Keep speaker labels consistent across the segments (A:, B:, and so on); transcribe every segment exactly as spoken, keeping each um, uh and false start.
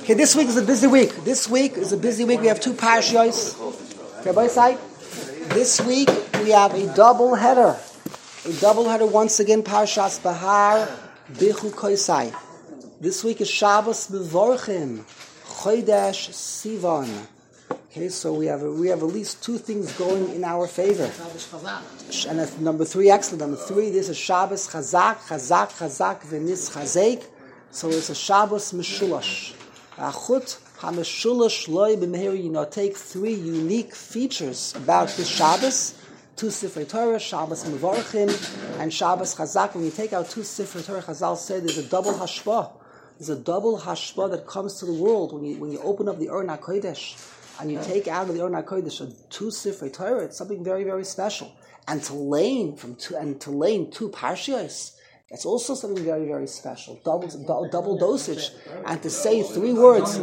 A: Okay, this week is a busy week. This week is a busy week. We have two parashiyos. Okay, by side. This week we have a double header. A double header once again. Parashas Bahar Bichu Koisai. This week is Shabbos Mevorchim Chodesh Sivan. Okay, so we have a, we have at least two things going in our favor. And that's number three, excellent. Number three, this is Shabbos Chazak, Chazak, Chazak, V'nis Chazek. So it's a Shabbos Meshulash. Achut HaMeshulash Loi B'Meheri. You know, take three unique features about this Shabbos. Two Sifrei Torah, Shabbos Mevorchim, and Shabbos Chazak. When you take out two Sifrei Torah, Chazal said there's a double hashpah. There's a double hashpah that comes to the world when you when you open up the Ur HaKodesh. And you take out of the Ur HaKodesh two Sifrei Torah, it's something very, very special. And to lane from two and to lane two parshiyos, that's also something very, very special. Double, double, double dosage, and to say three words.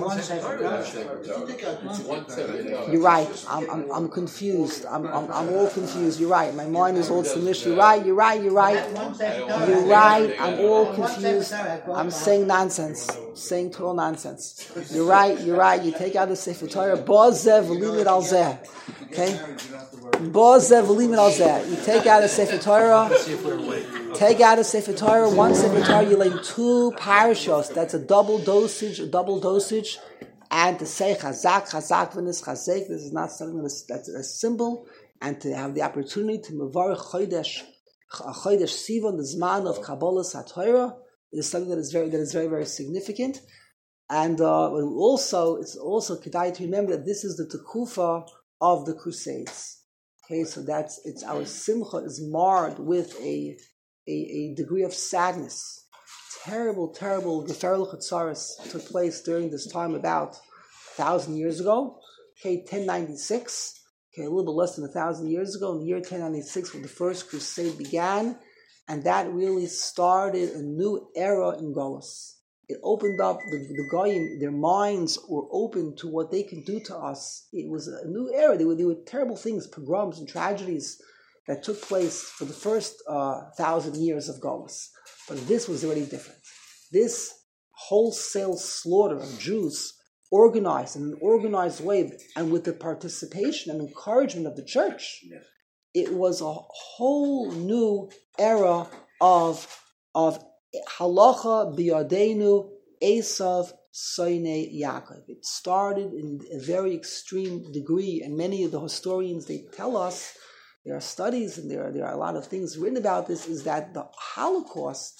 A: You're right. I'm, I'm, I'm confused. I'm, I'm, I'm all confused. You're right. My mind is all simish. You're right. You're right. You're right. You're right. I'm all confused. I'm saying nonsense. Saying total nonsense. You're right. You're right. You take out the Sefer Torah. Bozev v'limit al zeh. Okay. Bozev v'limit al zeh. You take out the Sefer Torah. Take out a Sefer Torah, one Sefer Torah, you lay two parashos. That's a double dosage, a double dosage. And to say Chazak, Chazak, V'nis Chazek, this is not something that's, that's a symbol. And to have the opportunity to Mevarech Chodesh, Chodesh Sivan, the Zman of Kabbalah HaTorah, is something that is very, that is very, very significant. And uh, also, it's also kedai to remember that this is the Tekufa of the Crusades. Okay, so that's, it's our Simcha is marred with a A, a degree of sadness. Terrible, terrible Geferel Chatzaris took place during this time about a thousand years ago. Okay, ten ninety-six. Okay, a little bit less than a thousand years ago. In the year ten ninety-six, when the first crusade began, and that really started a new era in Golus. It opened up the, the Goyim, their minds were open to what they can do to us. It was a new era. There were, there were terrible things, pogroms and tragedies that took place for the first uh, thousand years of Golus. But this was already different. This wholesale slaughter of Jews, organized in an organized way, and with the participation and encouragement of the church, yeah. It was a whole new era of, of halacha biyadenu Esav Soine Yaakov. It started in a very extreme degree, and many of the historians, they tell us, there are studies and there are, there are a lot of things written about this, is that the Holocaust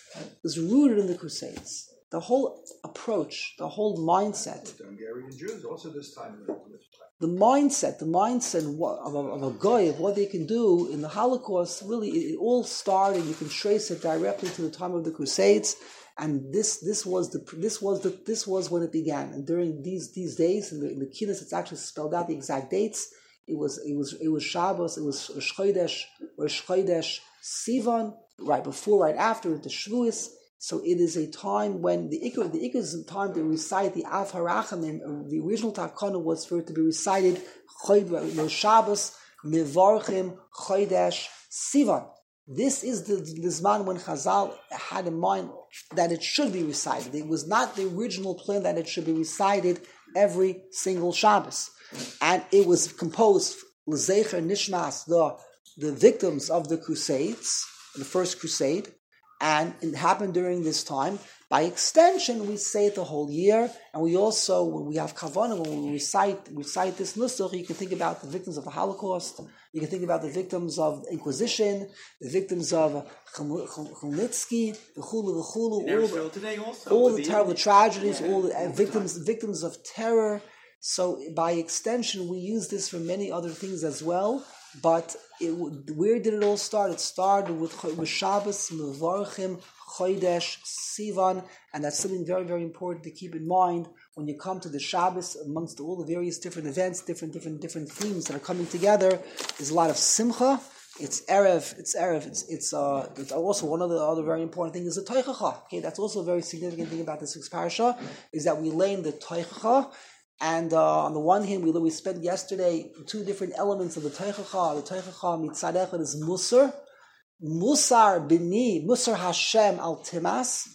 A: is rooted in the Crusades. The whole approach, the whole mindset.
B: The Hungarian Jews also this time.
A: The mindset, the mindset of a, of a guy, of what they can do in the Holocaust, really, it, it all started, you can trace it directly to the time of the Crusades. And this this was the this was the this was when it began. And during these these days, in the, in the Kiddush, it's actually spelled out the exact dates. It was it was it was Shabbos, it was Rosh Chodesh, Rosh Chodesh Sivan, right before, right after the Shavuos. So it is a time when the Ikar, the Ikar is a time to recite the Av HaRachamim. The original Takana was for it to be recited Rosh Shabbos, Mevarchim, Chodesh Sivan. This is the, the Zman when Chazal had in mind that it should be recited. It was not the original plan that it should be recited every single Shabbos. And it was composed l'zecher nishmas, the the victims of the Crusades, the first Crusade, and it happened during this time. By extension, we say it the whole year, and we also, when we have kavanah, when we recite recite this nusach, you can think about the victims of the Holocaust, you can think about the victims of the Inquisition, the victims of Chmielnicki, the chulu, the chulu, all, all the terrible tragedies, all the uh, victims victims of terror. So by extension, we use this for many other things as well. But it, where did it all start? It started with Shabbos, Mevarchim, Chodesh, Sivan, and that's something very, very important to keep in mind when you come to the Shabbos. Amongst all the various different events, different, different, different themes that are coming together, there's a lot of simcha. It's erev. It's erev. It's it's uh. It's also one of the other very important things is the toichacha. Okay, that's also a very significant thing about this week's parasha is that we lay in the toichacha. And uh, on the one hand, we we spent yesterday two different elements of the Teichacha. The Teichacha mitzad echad is Musar. Musar bini, Musar Hashem al Timas.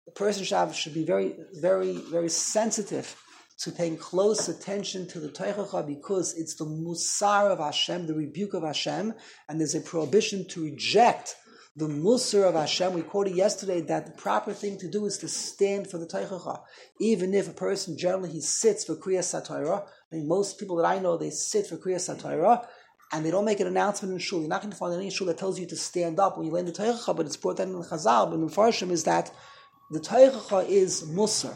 A: the person should, have, should be very, very, very sensitive to paying close attention to the Teichacha because it's the Musar of Hashem, the rebuke of Hashem, and there's a prohibition to reject the Musar of Hashem. We quoted yesterday that the proper thing to do is to stand for the Teichacha. Even if a person generally he sits for Kriyas HaTorah, I mean most people that I know, they sit for Kriyas HaTorah, and they don't make an announcement in shul. You're not going to find any shul that tells you to stand up when you learn the Teichacha, but it's brought down in the Chazal, but in the Farshim is that the Teichacha is Musar.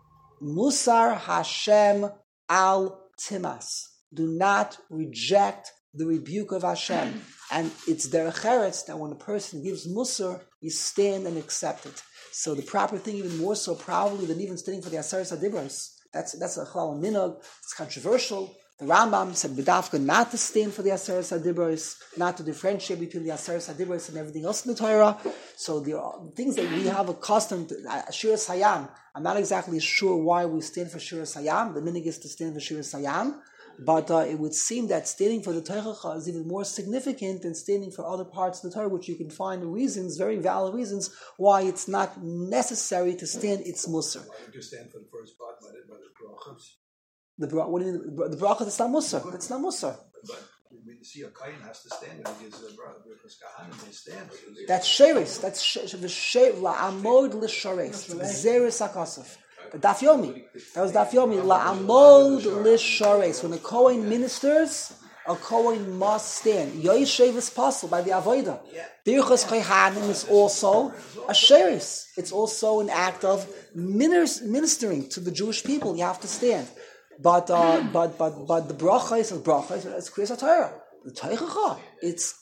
A: Musar Hashem al Timas. Do not reject the rebuke of Hashem. And it's derech eretz that when a person gives Musar, you stand and accept it. So the proper thing, even more so probably than even standing for the Aseres HaDibros. That's that's a chalal minhag. It's controversial. The Rambam said b'dafka not to stand for the Aseres HaDibros, not to differentiate between the Aseres HaDibros and everything else in the Torah. So the things that we have accustomed to, uh, Shiras Hayam, I'm not exactly sure why we stand for Shiras Hayam. The minhag is to stand for Shiras Hayam, but uh, it would seem that standing for the Teichacha is even more significant than standing for other parts of the Torah, which you can find reasons, very valid reasons, why it's not necessary to stand its Musar.
B: Why would you stand for the first part by the, by the brachas?
A: The bra- what do you mean? The bracha, that's not Musar. That's not Musar.
B: But we see a kain has to stand and he gives a brachas kahan and they stand.
A: That's sheres. That's sheres. La'amod l'shares. Zeres hakosef. The Daf Yomi. That was Daf Yomi. La'amod l'shares. When a Kohen ministers, a Kohen must stand. Yoishev is possible by the Avodah. Birchas Kohanim is also a sheres. It's also an act of ministering to the Jewish people. You have to stand. But uh, but but but the bracha is a bracha. It's Kriyas HaTorah. The Teichacha. It's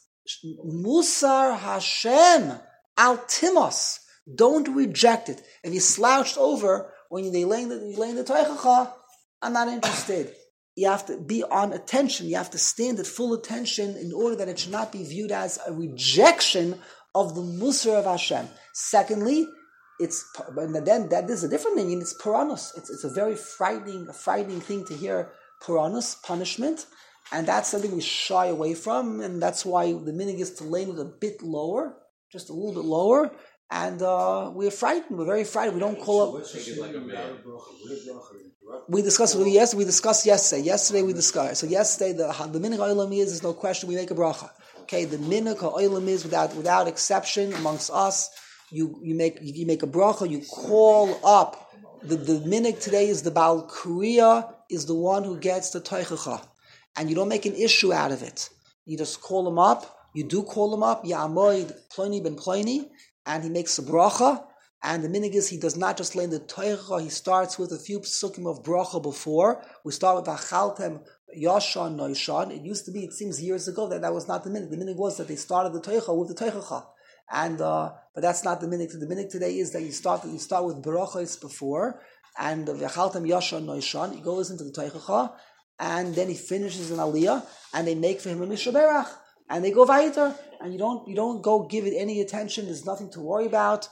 A: Musar Hashem al Timos. Don't reject it. If you slouched over when they lay in the, you lay in the Teichacha, I'm not interested. You have to be on attention. You have to stand at full attention in order that it should not be viewed as a rejection of the Musar of Hashem. Secondly, it's and then that is a different meaning. It's paranus. It's it's a very frightening, a frightening thing to hear paranus, punishment, and that's something we shy away from, and that's why the minhag is to lay it a bit lower, just a little bit lower, and uh, we're frightened. We're very frightened. We don't call up. We discussed it yes. We discussed yesterday. Yesterday we discussed. So yesterday the the minhag olam is there's no question we make a bracha. Okay, the minhag olam is without without exception amongst us. You you make you make a bracha. You call up the the minhag today is the Baal Kriya is the one who gets the Teichacha, and you don't make an issue out of it. You just call him up. You do call him up. Ya'amoid Ploni ben Ploni, and he makes a bracha. And the minhag is he does not just lay in the Teichacha. He starts with a few psukim of bracha before. We start with Achaltem Yashan Noishan. It used to be. It seems years ago that that was not the minhag. The minhag was that they started the Teichacha with the Teichacha. And uh, but that's not the minhag. The minhag today is that you start you start with brachos before, and v'chaltem yashan noishan. He goes into the teichacha, and then he finishes an aliyah, and they make for him a mishaberach, and they go weiter, and you don't you don't go give it any attention. There's nothing to worry about.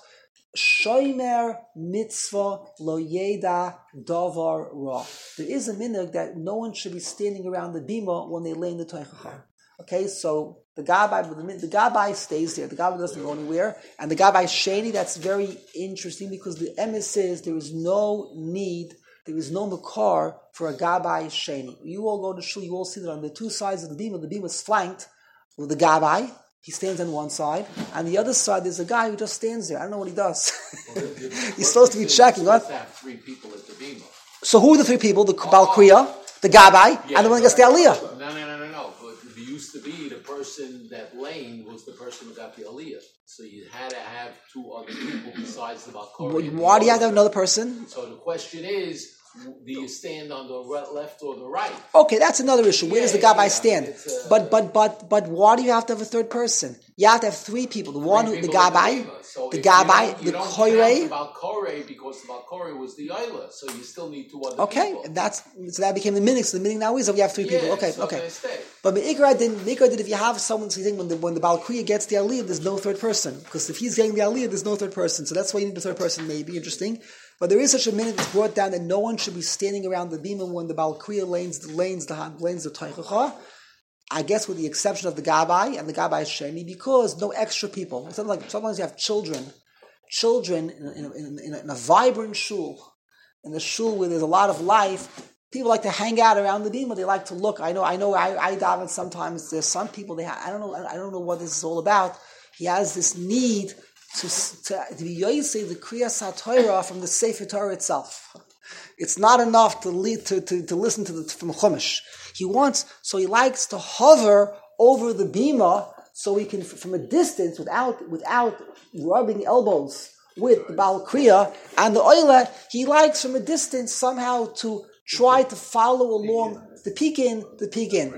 A: Shomer mitzvah lo yeda davar ra. There is a minhag that no one should be standing around the bima when they lay in the teichacha. Okay, so the Gabbai, the Gabbai stays there. The Gabbai doesn't go anywhere. And the Gabbai Sheni, that's very interesting because the emes says there is no need, there is no makar for a Gabbai Sheni. You all go to shul, you all see that on the two sides of the bima, the bima is flanked with the Gabbai. He stands on one side. On the other side, there's a guy who just stands there. I don't know what he does. He's supposed to be checking. What?
C: Three people at the bima.
A: So who are the three people? The Baal Kriya, the Gabbai,
C: yeah,
A: and the one that gets the Aliyah.
C: No, no, no, no, no. But it used to be the person that lane was the person who got the Aliyah. So you had to have two other people besides the Baal Kriya.
A: Why do you have to have another person?
C: So the question is, do you stand on the left or the right?
A: Okay, that's another issue. Where
C: yeah,
A: does the Gabbai
C: yeah,
A: stand?
C: Uh,
A: but but but but why do you have to have a third person? You have to have three people. The one, who, the Gabbai,
C: so
A: the Gabbai, the Koirei.
C: The Baal Korei because the Baal Korei was the Ayla, so you still need two other
A: okay,
C: people.
A: Okay, that's so that became the minhag. So the minhag now is that we have three
C: yeah,
A: people. Okay,
C: so
A: okay. But Meikra didn't. Meikra did if you have someone saying when the when the Baal Kriya gets the Aliyah, there's no third person because if he's getting the Aliyah, there's no third person. So that's why you need a third person. Maybe interesting. But there is such a minhag that's brought down that no one should be standing around the bima when the Baal Kriya lanes the lanes the lanes the Teichacha. I guess with the exception of the Gabbai and the Gabbai Sheni, because no extra people. It's not like sometimes you have children children in, in, in, in, a, in a vibrant shul, in a shul where there's a lot of life, people like to hang out around the bima. They like to look. I know. I know. I, I daven sometimes. There's some people. They. Ha- I don't know. I don't know what this is all about. He has this need to to, to be yoyse the kriyas haTorah from the Sefer Torah itself. It's not enough to lead to, to, to listen to the from Chumash. He wants. So he likes to hover over the bima, so he can, from a distance, without without rubbing elbows with the Baal Kriya and the Oila, he likes from a distance somehow to try to follow along the peek in, the peek in.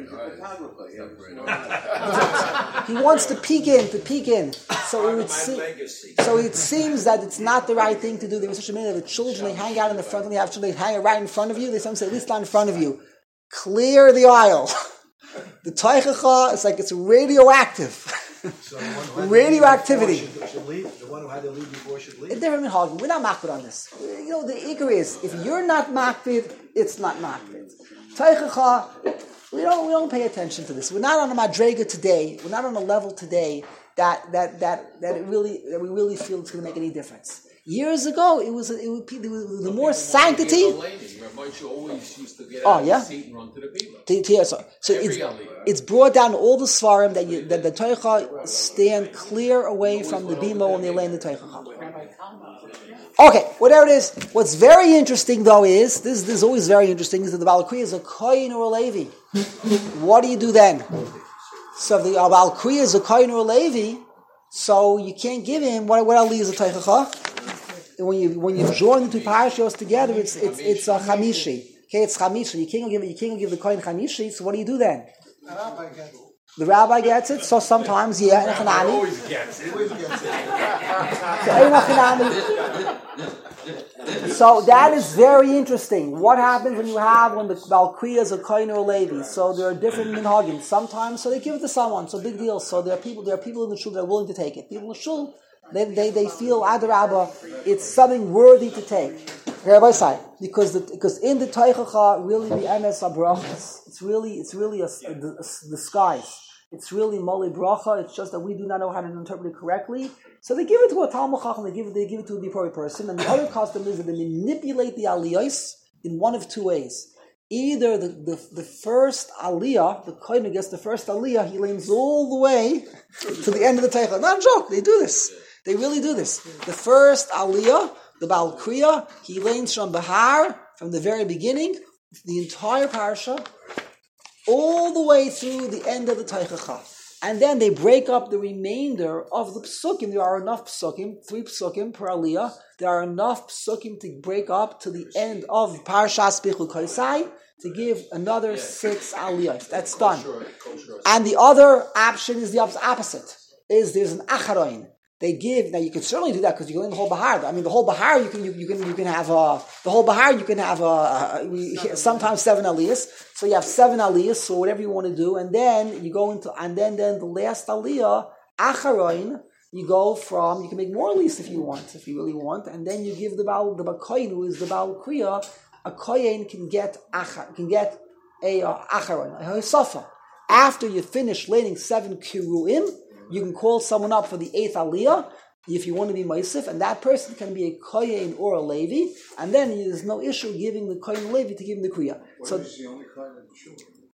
A: He wants to peek in, to peek in. So it would se- so it seems that it's not the right thing to do. There was such a minute of the children, they hang out in the front, and they have children, they hang right in front of you. They sometimes say, at least not in front of you. Clear the aisle. The Teichacha is like it's radioactive.
B: So
A: Radioactivity.
B: Should, should leave. The one who had to leave before should leave.
A: It's different in Hagen. We're not makbid on this. You know, the ikar is, if you're not makbid, it's not makbid. Teichacha, we don't we don't pay attention to this. We're not on a madrega today. We're not on a level today that that that that it really that we really feel it's going to make any difference. Years ago, it was it would it was the more sanctity.
C: Always used to get
A: Oh
C: out
A: yeah.
C: of the seat and run to the bima.
A: To- to- So, so
C: Every
A: it's
C: aliyah.
A: it's brought down all the svarim that you, that the Teicha stand clear away from the bima when they lay in the Teicha. Okay, whatever it is. What's very interesting though is this. This is always very interesting. Is that the Baal Kriya is a kohen or a levi. What do you do then? So if the Baal Kriya is a kohen or a levi, so you can't give him what what ali is a Teicha. When you when you join the two parashos together, it's it's it's a chamishi. Okay, it's chamishi. You can't give you can't give the kohen chamishi. So what do you do then? The rabbi gets it. So sometimes, yeah, Hanani.
C: Always gets it.
A: So that is very interesting. What happens when you have when the Baal Kriya is a kohen or a levi? So there are different minhagim. Sometimes, so they give it to someone. So big deal. So there are people. There are people in the shul that are willing to take it. People in the shul. They, they, they feel Adarabba, it's something worthy to take. Rabbi say, because the, because in the Teichacha really the M S Abrachas, it's really it's really a, a, a, a disguise. It's really Moli Bracha. It's just that we do not know how to interpret it correctly. So they give it to a Talmud Chacham. They give it they give it to the appropriate person. And the other custom is that they manipulate the aliyos in one of two ways. Either the, the, the first aliyah, the kohen who gets the first aliyah, he leans all the way to the end of the Teichacha. Not a joke. They do this. They really do this. The first aliyah, the Baal Kriya, he lanes from Bahar, from the very beginning, the entire parsha, all the way through the end of the Teichacha. And then they break up the remainder of the psukim. There are enough psukim, three psukim per aliyah. There are enough psukim to break up to the end of Parshas Bichul Koisai to give another six aliyahs. That's done. And the other option is the opposite. Is there's an acharoin. They give now. You can certainly do that because you go in the whole bahar. I mean, the whole bahar you can you, you can you can have uh, the whole bahar you can have uh, uh, sometimes seven aliyahs. So you have seven aliyahs, so whatever you want to do, and then you go into and then then the last aliyah acharoin. You go from you can make more aliyahs if you want, if you really want, and then you give the baal the kohen who is the Baal Kriya. A kohen can get achar, can get a uh, acharoin a hisafa after you finish laning seven kiruim. You can call someone up for the eighth aliyah if you want to be Moisif, and that person can be a kohen or a levi, and then there's no issue giving the kohen or levi to give him the kriya.
D: What
A: So,
D: if he's the only kohen in the shul?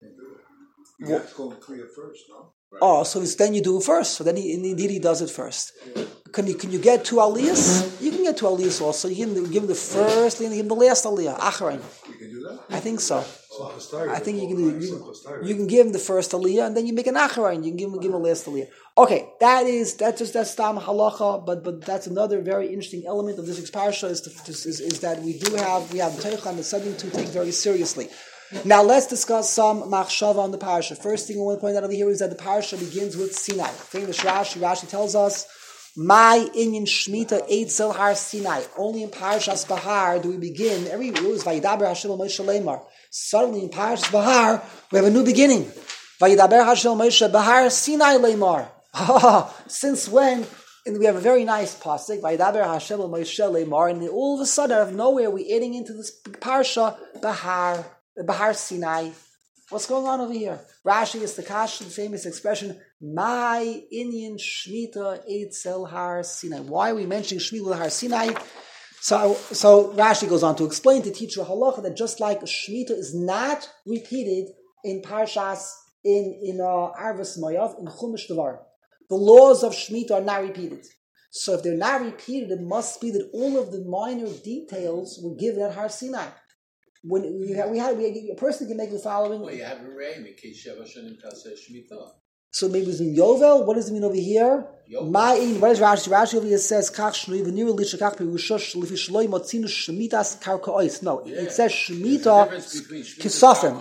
D: You have to call the kriya first, no?
A: oh, so it's, then you do it first. So then he, indeed he does it first. Can you can you get two aliyahs? You can get two aliyahs also. You can give him the first, then you give him the last aliyah. Acharon.
D: You can do that?
A: I think so.
B: So Chastari,
A: I think you can
B: they
A: do. You,
B: call it
A: you can give him the first aliyah, and then you make an acharon. You can give him give him a last aliyah. Okay, that is that's just that's tam halacha, but but that's another very interesting element of this week's parasha is, to, is, is that we do have we have the Teicha and the something to take very seriously. Now let's discuss some machshava on the parasha. First thing I want to point out over here is that the parasha begins with Sinai. Famous Rashi. Rashi tells us, "My inyan shmita eitzel har Sinai." Only in Parashas Bahar do we begin. Every rule is Vayidaber Hashem Moshe Lemar. Suddenly in Parashas Bahar we have a new beginning. Vayidaber Hashem Moshe Bahar Sinai Lemar. Since when? And we have a very nice pasuk. Vayidaber Hashem Moshe Lemar. And all of a sudden, out of nowhere, we're adding into this parsha Bahar. Bahar Sinai. What's going on over here? Rashi is the Kash, the famous expression, my Inyan Shmita Eitzel Har Sinai. Why are we mentioning Shmita Har Sinai? So, so Rashi goes on to explain, to teach you halacha, that just like Shmita is not repeated in Parshas, in, in uh, Arvas Moav, in Chumash Devar. The laws of Shmita are not repeated. So if they're not repeated, it must be that all of the minor details were given at Har Sinai. When we had, we had we, a person can make the following.
C: Well, you have a reim in case Sheva Shanim Taseh Shemitah.
A: So maybe it's in Yovel. What does it mean over here? Ma'in. What is Rashi? Rashi over here says Kach Shnui V'Nir Lisha Kach Perusha Shlifi Shloi Motzinu Shemitas Karkaois. No,
C: yeah.
A: It says Shemitah Kisofim.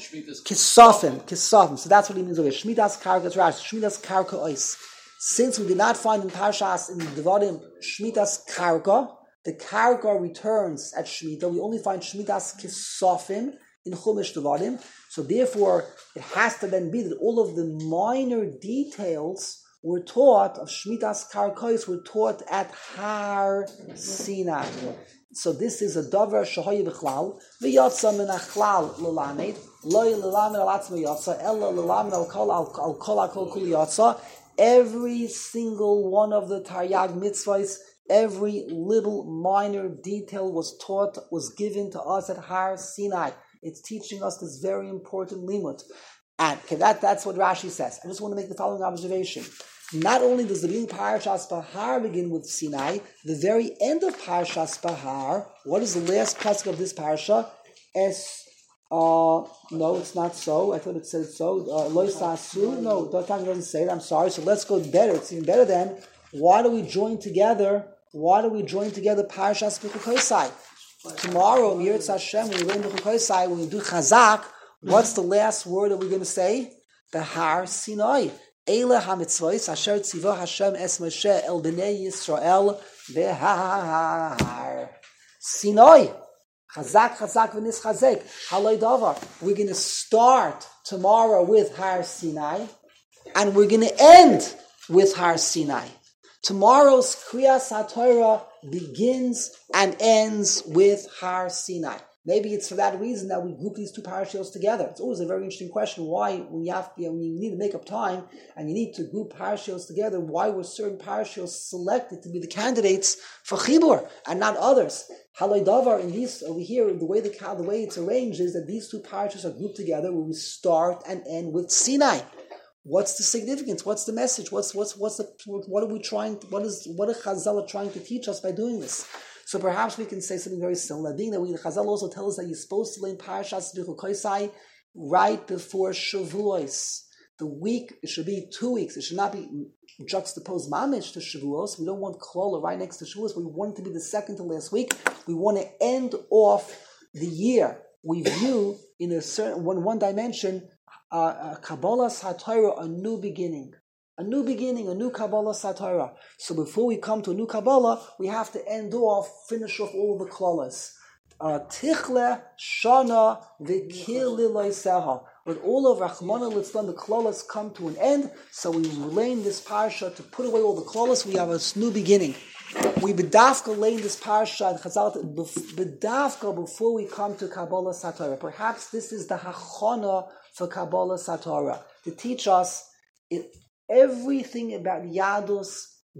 A: Kisofim. Kisofim. So that's what he means over here. Shemitas Karka. It's Rashi. Shemitas Karkaois. Since we did not find in Parshas in Devarim Shemitas Karka, the Karka returns at Shemitah. We only find Shemitas Kisofim in Chumash Devarim. So therefore, it has to then be that all of the minor details were taught of Shmitas Karkois were taught at Har Sinai. So this is a davar shahoy b'chlal v'yatsa min achlal l'lamed loy l'lamed al atzma yatsa ella l'lamed al kol al kol al kol kol yatsa. Every single one of the Taryag mitzvahs, every little minor detail was taught, was given to us at Har Sinai. It's teaching us this very important limud. And okay, that, that's what Rashi says. I just want to make the following observation. Not only does the beginning of Parashas Bahar begin with Sinai, the very end of Parashas Bahar, what is the last pasuk of this parasha? Es, uh, no, it's not so. I thought it said so. Lo Sasu. No, the time doesn't say it. I'm sorry. So let's go better. It's even better then. Why do we join together? Why do we join together Parashas Bechukosai? Tomorrow, Miritz Hashem, when we learn Bechukosai, when we do Chazak, what's the last word that we're going to say? The Har Sinai. Eile ha-mitzvos, asher tziva Hashem es Moshe el b'nei Yisrael v'har Sinai. Chazak, chazak, v'nis chazek. Haloi davar. We're going to start tomorrow with Har Sinai, and we're going to end with Har Sinai. Tomorrow's Kriyas HaTorah begins and ends with Har Sinai. Maybe it's for that reason that we group these two parashiyos together. It's always a very interesting question why, when you have, you know, when you need to make up time and you need to group parashiyos together, why were certain parashiyos selected to be the candidates for chibur and not others? Haloi davar, in these over here, the way the the way it's arranged is that these two parashiyos are grouped together where we start and end with Sinai. What's the significance? What's the message? What's what's what's the what are we trying? To, what is what are Chazal trying to teach us by doing this? So perhaps we can say something very similar. Being that we, the Chazal also tell us that you're supposed to learn Parashas Bechukosai right before Shavuos. The week, it should be two weeks. It should not be juxtaposed mamish to Shavuos. We don't want Klola right next to Shavuos. We want it to be the second to last week. We want to end off the year. We view in a certain one one dimension uh, Kabbalah HaTorah, a new beginning. A new beginning, a new Kabbalah HaTorah. So before we come to a new Kabbalah, we have to end off, finish off all the klolas. Tichle, Shana, V'kil Liloiseha. With all of Rachmana Litzlan, the klolas come to an end. So we lay in this parasha to put away all the klolas. We have a new beginning. We bedafka lay in this parasha and Chazal bedafka before we come to Kabbalah HaTorah. Perhaps this is the hachana for Kabbalah HaTorah to teach us it. Everything about Yadus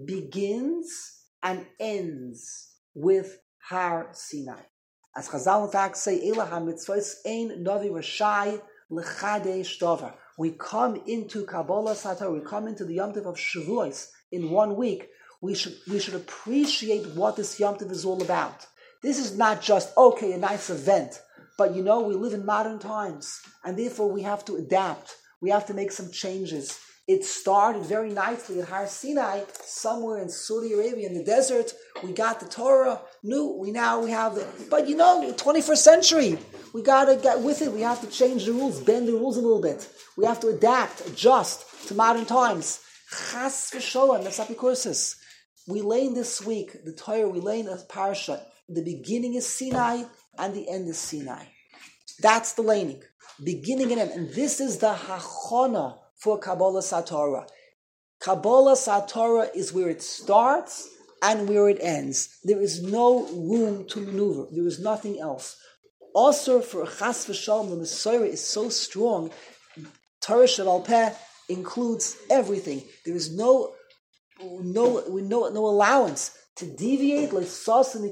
A: begins and ends with Har Sinai. As Chazal in fact say, Eila ha-mitzvos ein novi rashai l'chadesh davar. We come into Kabbalah HaTorah, we come into the Yom Tov of Shavuos in one week. We should we should appreciate what this Yom Tov is all about. This is not just, okay, a nice event, but you know, we live in modern times, and therefore we have to adapt. We have to make some changes. It started very nicely at Har Sinai, somewhere in Saudi Arabia in the desert. We got the Torah. New, we now we have the. But you know, twenty-first century, we got to get with it. We have to change the rules, bend the rules a little bit. We have to adapt, adjust to modern times. Chas v'sholem, that's not courses. We lay in this week the Torah. We lay in a parasha. The beginning is Sinai and the end is Sinai. That's the laning, beginning and end, and this is the hachana for Kabbalah HaTorah. Kabbalah HaTorah is where it starts and where it ends. There is no room to maneuver. There is nothing else. also for Chas v'Shalom, the Messiah is so strong. Torah Sheval Peh includes everything. There is no, no, no, no allowance to deviate. It's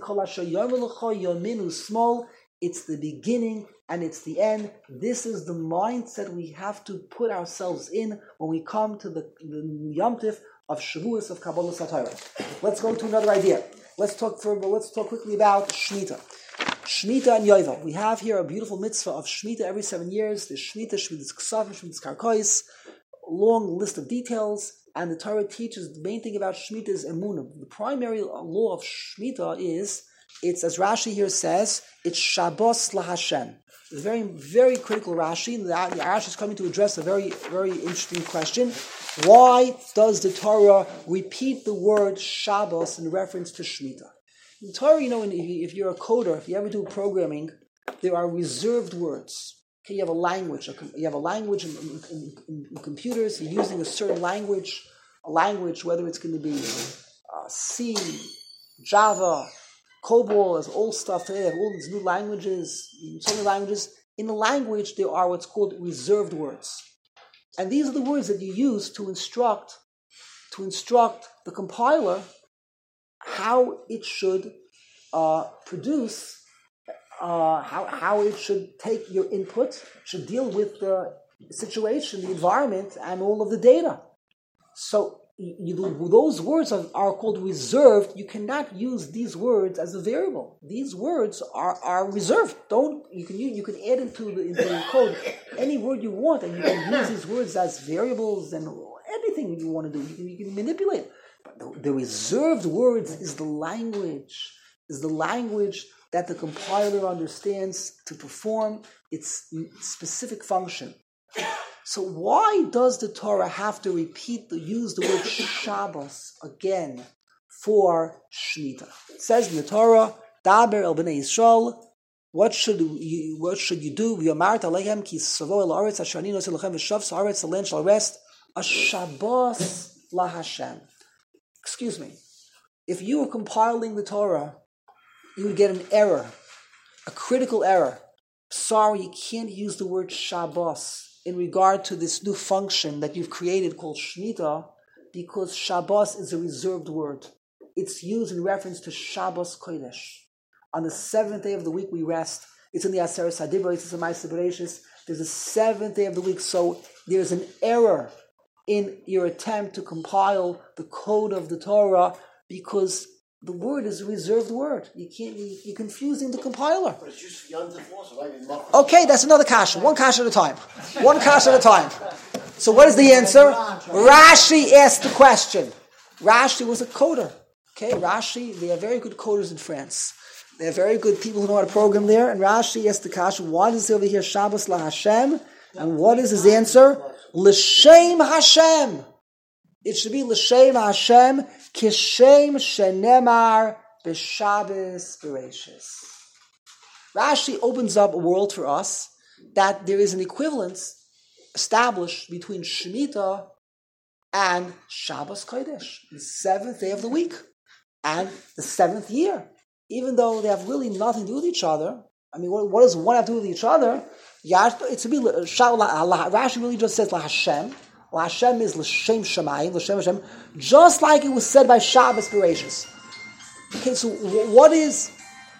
A: the beginning and it's the end. This is the mindset we have to put ourselves in when we come to the, the Yom Tif of Shavuos of Kabbalah Satira. Let's go to another idea. Let's talk for, let's talk quickly about Shemitah. Shemitah and Yovel. We have here a beautiful mitzvah of Shemitah every seven years. There's Shemitah, Shemitah Ksavim, Shemitah Karkois, long list of details. And the Torah teaches the main thing about Shemitah is emunah. The primary law of Shemitah is, it's as Rashi here says, it's Shabbos LaHashem. It's a very, very critical Rashi. The, the Rashi is coming to address a very, very interesting question. Why does the Torah repeat the word Shabbos in reference to Shemitah? In the Torah, you know, if you're a coder, if you ever do programming, there are reserved words. Okay, you have a language. You have a language in, in, in, in computers. You're using a certain language, a language, whether it's going to be uh, C, Java, COBOL, as old stuff today. They have all these new languages, so many languages. In the language, there are what's called reserved words. And these are the words that you use to instruct, to instruct the compiler how it should uh, produce, uh, how, how it should take your input, should deal with the situation, the environment, and all of the data. So you, those words are, are called reserved. You cannot use these words as a variable. These words are, are reserved. Don't you can you can add into the into the code any word you want, and you can use these words as variables and anything you want to do. You can, you can manipulate. But the, the reserved words is the language, is the language that the compiler understands to perform its specific function. So why does the Torah have to repeat the use the word Shabbos again for Shemitah? It says in the Torah, Daber el bnei Yisrael, what should you what should you do? V'yamart aleichem ki savo el aretz asher ani nosi lechem v'shav haaretz alen shall rest a Shabbos laHashem. Excuse me. If you were compiling the Torah, you would get an error, a critical error. Sorry, you can't use the word Shabbos in regard to this new function that you've created called Shemitah, because Shabbos is a reserved word. It's used in reference to Shabbos Kodesh. On the seventh day of the week we rest. It's in the Aseret Hadibros, it's in Ma'aseh Bereishis. There's a seventh day of the week, so there's an error in your attempt to compile the code of the Torah because the word is a reserved word. You can't. You, you're confusing the compiler.
E: But it's used for Yom Tov, right?
A: Okay, that's another kasha. One kasha at a time. One kasha at a time. So what is the answer? Rashi asked the question. Rashi was a coder. Okay, Rashi. They are very good coders in France. They are very good people who know how to program there. And Rashi asked the kasha, what is over here Shabbos LaHashem? And what is his answer? L'shem Hashem. It should be L'shem Hashem, Kishem Shenemar B'Shabbos Bereishis. Rashi opens up a world for us that there is an equivalence established between Shemitah and Shabbos Kodesh, the seventh day of the week, and the seventh year. Even though they have really nothing to do with each other. I mean, what, what does one have to do with each other? It's to be Rashi really just says La Hashem. La Hashem is L'Shem Shemayim, L'Shem Hashem, just like it was said by Shabbos Bereishis. Okay, so what is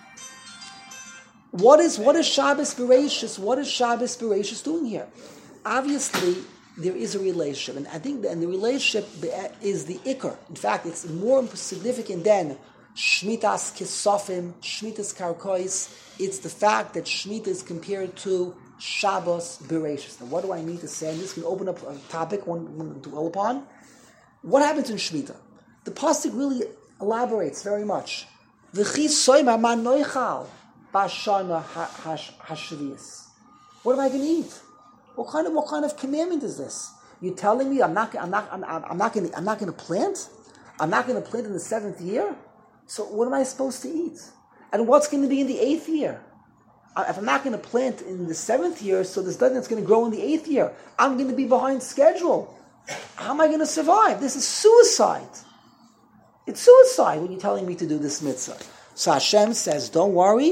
A: what is what is Shabbos Bereishis? What is Shabbos Bereishis doing here? Obviously, there is a relationship, and I think that and the relationship is the ikar. In fact, it's more significant than Shmitas Kisofim, Shmitas Karkois. It's the fact that Shemitah is compared to Shabbos Bereishis. Now, what do I need to say? And this can open up a topic one, one to dwell upon. What happens in Shemitah? The pasuk really elaborates very much. V'chi soima ma noichal b'shana hashvius. What am I going to eat? What kind of what kind of commandment is this? You're telling me I'm not I'm not I'm, I'm not going to I'm not going to plant? I'm not going to plant in the seventh year? So what am I supposed to eat? And what's going to be in the eighth year? If I'm not going to plant in the seventh year, so there's nothing that's going to grow in the eighth year. I'm going to be behind schedule. How am I going to survive? This is suicide. It's suicide when you're telling me to do this mitzvah. So Hashem says, don't worry.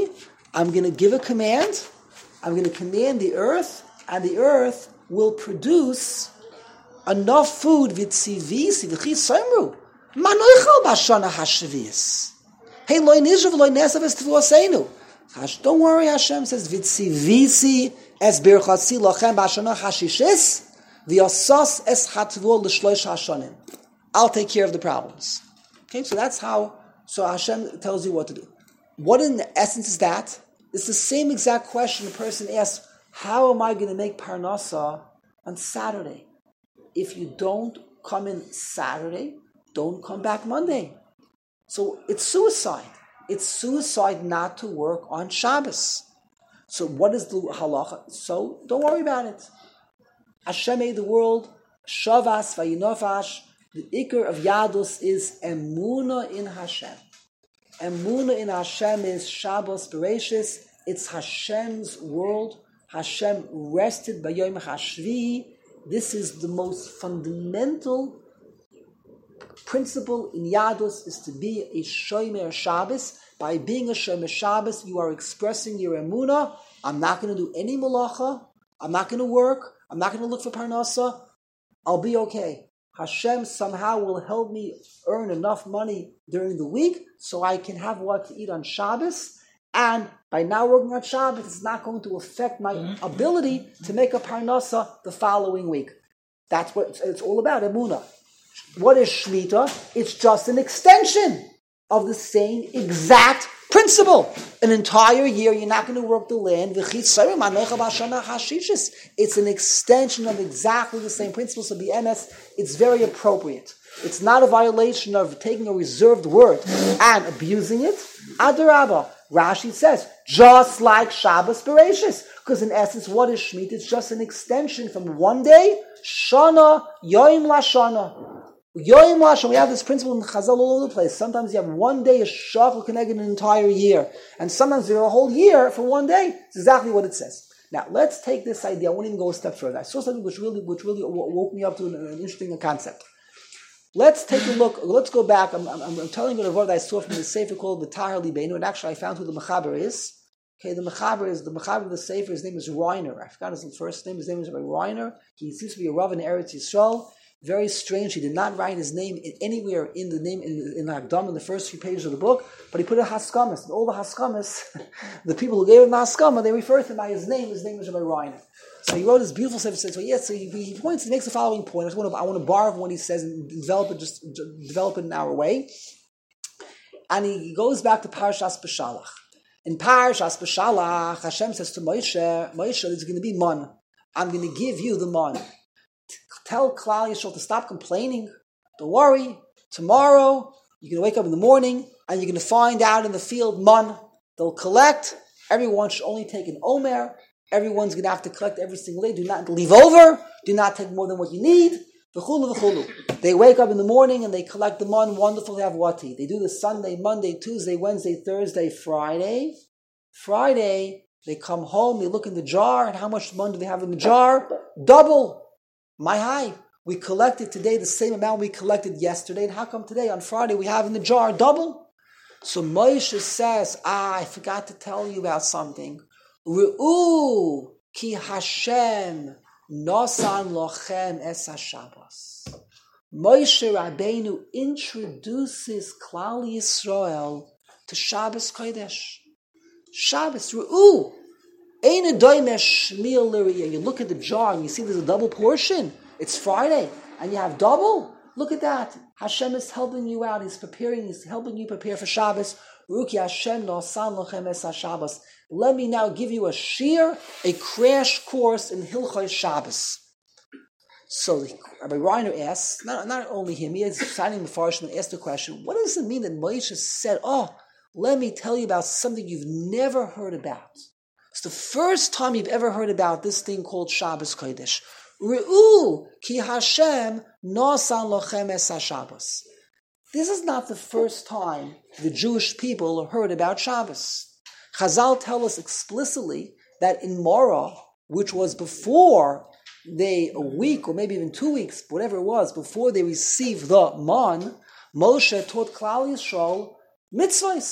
A: I'm going to give a command. I'm going to command the earth, and the earth will produce enough food. V'tzivisi v'chisamru manoichal b'shana hashvius. Hey, loy nizrav loy nesav es tvuaseinu. Don't worry, Hashem says v'tzivisi es birchatzi lachem b'shana hashishis v'yasas es hatvu l'shloish hashanim. I'll take care of the problems. Okay, so that's how. So Hashem tells you what to do. What in essence is that? It's the same exact question the person asks, how am I going to make parnasa on Saturday? If you don't come in Saturday, don't come back Monday. So it's suicide. It's suicide not to work on Shabbos. So what is the halacha? So don't worry about it. Hashem made the world, Shavas vayinofash. The ikar of Yadus is emuna in Hashem. Emuna in Hashem is Shabbos Bereshis. It's Hashem's world. Hashem rested by Yom HaShvi. This is the most fundamental principle in Yadus, is to be a Shomer Shabbos. By being a Shomer Shabbos, you are expressing your emuna. I'm not going to do any malacha. I'm not going to work. I'm not going to look for parnasa. I'll be okay. Hashem somehow will help me earn enough money during the week so I can have what to eat on Shabbos. And by now working on Shabbos, it's not going to affect my mm-hmm. ability to make a parnasa the following week. That's what it's all about, emunah. What is Shemitah? It's just an extension of the same exact principle. An entire year, you're not going to work the land. It's an extension of exactly the same principle. So B M S, it's very appropriate. It's not a violation of taking a reserved word and abusing it. Adarabah. Rashi says, just like Shabbos Bereshis. Because in essence, what is Shemitah? It's just an extension from one day, Shana, Yoim LaShana. Yoim LaShana, we have this principle in Chazal all over the place. Sometimes you have one day, a shachal connected an entire year. And sometimes you have a whole year for one day. It's exactly what it says. Now, let's take this idea. I won't even go a step further. I saw something which really, which really woke me up to an, an interesting concept. Let's take a look. Let's go back. I'm, I'm, I'm telling you the word I saw from the Sefer called the Tahar Libenu, and actually I found who the Mechaber is. Okay, the Mechaber is the Mechaber of the Sefer. His name is Reiner. I forgot his first name. His name is Reiner. He seems to be a Rav in Eretz Yisrael. Very strange. He did not write his name in, anywhere in the name in, in the Hagdam in the first few pages of the book, but he put a Haskamas. And all the Haskamas, the people who gave him the Haskama, they refer to him by his name. His name is Rabbi Reiner. So he wrote this beautiful sefer. So yes, so he, he points. He makes the following point. I just want to I want to borrow from what he says and develop it. Just develop it in our way. And he goes back to Parashas Beshalach. In Parashas Beshalach, Hashem says to Moshe, Moshe, there's going to be man. I'm going to give you the man. Tell Klal Yisrael to stop complaining. Don't worry. Tomorrow you're going to wake up in the morning and you're going to find out in the field man. They'll collect. Everyone should only take an omer. Everyone's going to have to collect every single day. Do not leave over. Do not take more than what you need. V'chulu, v'chulu. They wake up in the morning and they collect the man. Wonderful, they have what to eat. They do the Sunday, Monday, Tuesday, Wednesday, Thursday, Friday. Friday, they come home, they look in the jar, and how much money do they have in the jar? Double. My high. We collected today the same amount we collected yesterday. And how come today, on Friday, we have in the jar double? So Moshe says, ah, I forgot to tell you about something. Re'u ki Hashem nosan lochem es HaShabbos. Moshe Rabbeinu introduces Klal Yisrael to Shabbos Kodesh. Shabbos, Re'u. Ein adoymesh shmiel l'riyah. You look at the jar and you see there's a double portion. It's Friday and you have double. Look at that. Hashem is helping you out. He's preparing. He's helping you prepare for Shabbos. Ruki Hashem nosan lochem es HaShabbos. Let me now give you a shir, a crash course in Hilchos Shabbos. So Rabbi Reiner asks, not, not only him, he is signing the Farshim and asked the question, what does it mean that Moshe said, oh, let me tell you about something you've never heard about? It's the first time you've ever heard about this thing called Shabbos Kodesh. Re'u ki Hashem nosan lochem es HaShabbos. This is not the first time the Jewish people heard about Shabbos. Chazal tell us explicitly that in Morah, which was before they, a week or maybe even two weeks, whatever it was, before they received the man, Moshe taught Klal Yisrael mitzvahs.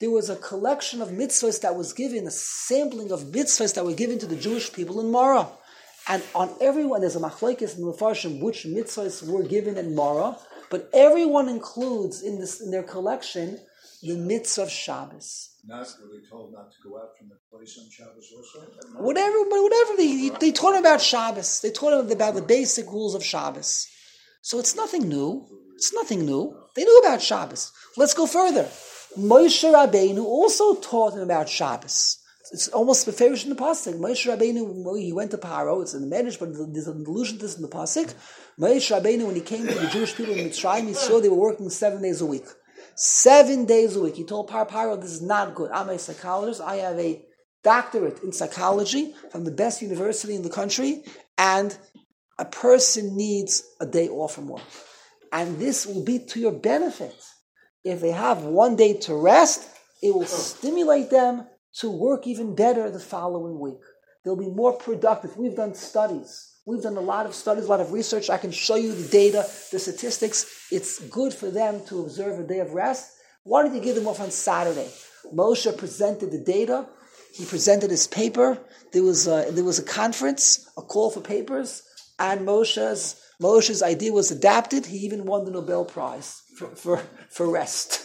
A: there was a collection of mitzvahs that was given, a sampling of mitzvahs that were given to the Jewish people in Mara. And on everyone, there's a machlokes in the Mefarshim which mitzvahs were given in Mara, but everyone includes in this in their collection the mitzvah of Shabbos.
D: Not were they told not to go out from the place on Shabbos also?
A: Whatever, but whatever they they taught them about Shabbos. They taught them about the basic rules of Shabbos. So it's nothing new. It's nothing new. They knew about Shabbos. Let's go further. Moshe Rabbeinu also taught them about Shabbos. It's almost beferish in the pasuk. Moshe Rabbeinu, he went to Paro. It's in the Medrash, but there's an allusion to this in the pasuk. Moshe Rabbeinu, when he came to the Jewish people in Mitzrayim, he saw they were working seven days a week. Seven days a week. He told Par Paro, this is not good. I'm a psychologist. I have a doctorate in psychology from the best university in the country, and a person needs a day off from work. And this will be to your benefit. If they have one day to rest, it will stimulate them to work even better the following week. They'll be more productive. We've done studies. We've done a lot of studies, a lot of research. I can show you the data, the statistics. It's good for them to observe a day of rest. Why did you give them off on Saturday? Moshe presented the data. He presented his paper. There was a, there was a conference, a call for papers, and Moshe's Moshe's idea was adapted. He even won the Nobel Prize for, for, for rest.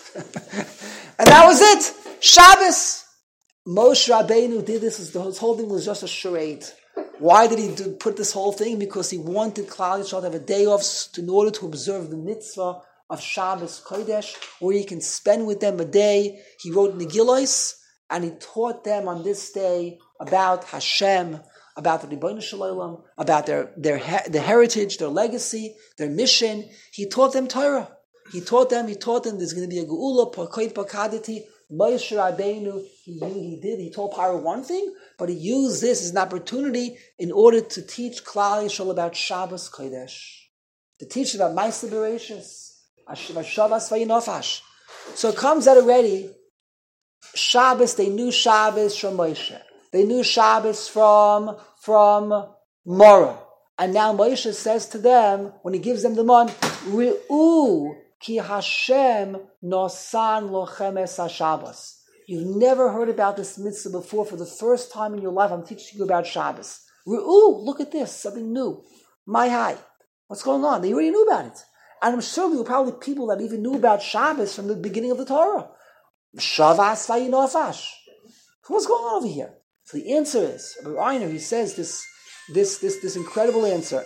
A: And that was it. Shabbos. Moshe Rabbeinu did this. His whole thing was just a charade. Why did he do, put this whole thing? Because he wanted Klal Yisrael to have a day off in order to observe the mitzvah of Shabbos Kodesh, where he can spend with them a day. He wrote Megillos, and he taught them on this day about Hashem, about the Ribbono Shel Olam, about their their their heritage, their legacy, their mission. He taught them Torah. He taught them. He taught them. There's going to be a geula, pakoid pakadati. Moshe Rabbeinu, he, he did, he told Paro one thing, but he used this as an opportunity in order to teach Klal Yisrael about Shabbos Kodesh, to teach about Ma'aseh Bereishis, Hashavas Vayinofash. So it comes out already, Shabbos, they knew Shabbos from Moshe. They knew Shabbos from, from Morah. And now Moshe says to them, when he gives them the man, Ri'u, Ki Hashem nosan lochem es HaShabbos. You've never heard about this mitzvah before. For the first time in your life, I'm teaching you about Shabbos. Ooh, look at this, something new. My hi. What's going on? They already knew about it. And I'm sure there were probably people that even knew about Shabbos from the beginning of the Torah. Shavas vayinofash. What's going on over here? So the answer is, Reiner, he says this, this, this, this incredible answer.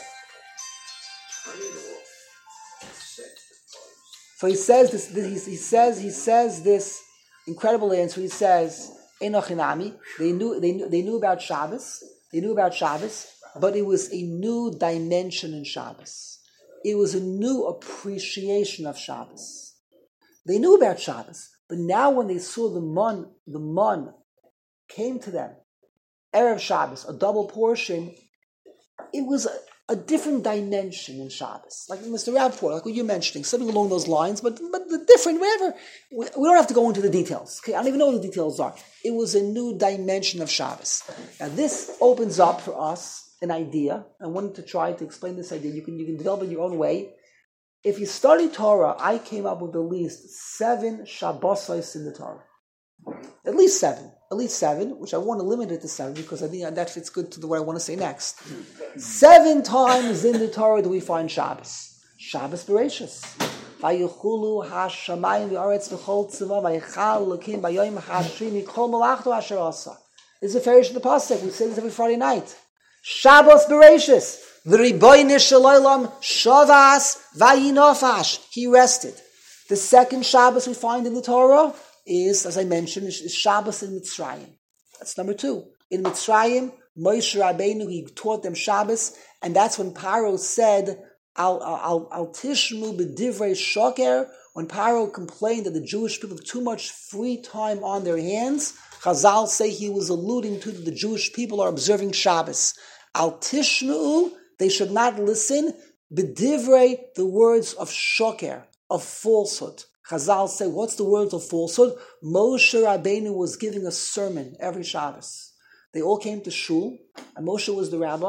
A: So he says this, this. He says. He says this incredible answer. He says, "Enochinami." They knew. They knew. They knew about Shabbos. They knew about Shabbos, but it was a new dimension in Shabbos. It was a new appreciation of Shabbos. They knew about Shabbos, but now when they saw the mon, the mon came to them, erev Shabbos, a double portion. It was a, a different dimension in Shabbos, like Mister Rappaport, like what you're mentioning, something along those lines, but but the different, whatever. We, we don't have to go into the details. Okay, I don't even know what the details are. It was a new dimension of Shabbos. Now this opens up for us an idea. I wanted to try to explain this idea. You can you can develop it your own way. If you study Torah, I came up with at least seven Shabbosos in the Torah. At least seven. At least seven, which I want to limit it to seven because I think that fits good to the what I want to say next. Seven times in the Torah do we find Shabbos. Shabbos Bereishis. Vayichulu hashamayim v'aretz v'chol tzivah vayichal l'kim b'yoyim hashri mikol malachto asher asa. This is a farish in the pasuk. We say this every Friday night. Shabbos Bereishis. V'riboyne shel olam shavas vayinofash. He rested. The second Shabbos we find in the Torah is, as I mentioned, is Shabbos in Mitzrayim. That's number two. In Mitzrayim, Moshe Rabbeinu, he taught them Shabbos, and that's when Paro said, Al al al tishmu b'divrei shoker. When Paro complained that the Jewish people have too much free time on their hands, Chazal say he was alluding to that the Jewish people are observing Shabbos. Al tishmu, they should not listen, b'divrei, the words of shoker, of falsehood. Chazal say, what's the words of falsehood? Moshe Rabbeinu was giving a sermon every Shabbos. They all came to shul, and Moshe was the rabbi,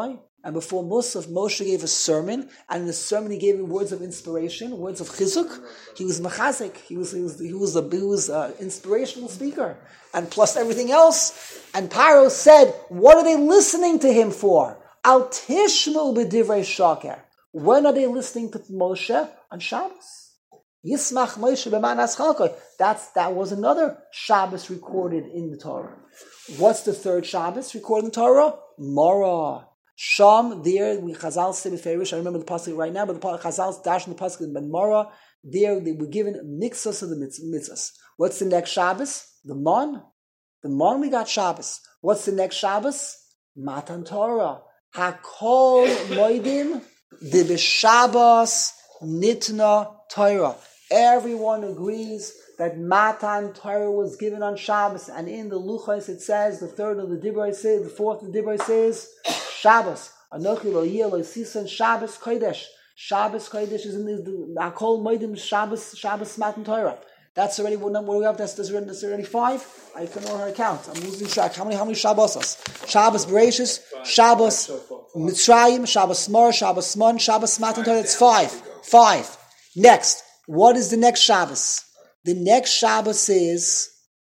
A: And before Musaf, Moshe gave a sermon, and in the sermon he gave him words of inspiration, words of chizuk. He was mechazik. He was he was he was a he was an inspirational speaker, and plus everything else. And Paro said, "What are they listening to him for? Al tishmu b'divrei shaker. When are they listening to Moshe on Shabbos? Yismach Moshe b'manas chalkoi. That's that was another Shabbos recorded in the Torah. What's the third Shabbos recorded in the Torah? Morah. Sham, there, we Chazal say beferish, I remember the pasuk right now, but the Chazal dash in the pasuk in Ben Morah, there they were given mixas of the mitzvahs. What's the next Shabbos? The Mon. The Mon we got Shabbos. What's the next Shabbos? Matan Torah. Hakol Moedim, the B'Shabbos Nitna Torah. Everyone agrees that Matan Torah was given on Shabbos, and in the Luchos it says, the third of the Dibrei says, the fourth of the Dibrei says, Shabbos. Anochi lo yeh lo sisan Shabbos Kodesh. Shabbos Kodesh is in the Hakol Moedim Shabbos Shabbos Matan Torah. That's already what number we have. That's, that's, already, that's already five. I can know her account. I'm losing track. How many? How many Shabbos? Shabbos Bereshis, Shabbos Mitzrayim, Shabbos Mor, Shabbos Mon, Shabbos Matan Torah. It's five. Five. Next, what is the next Shabbos? The next Shabbos is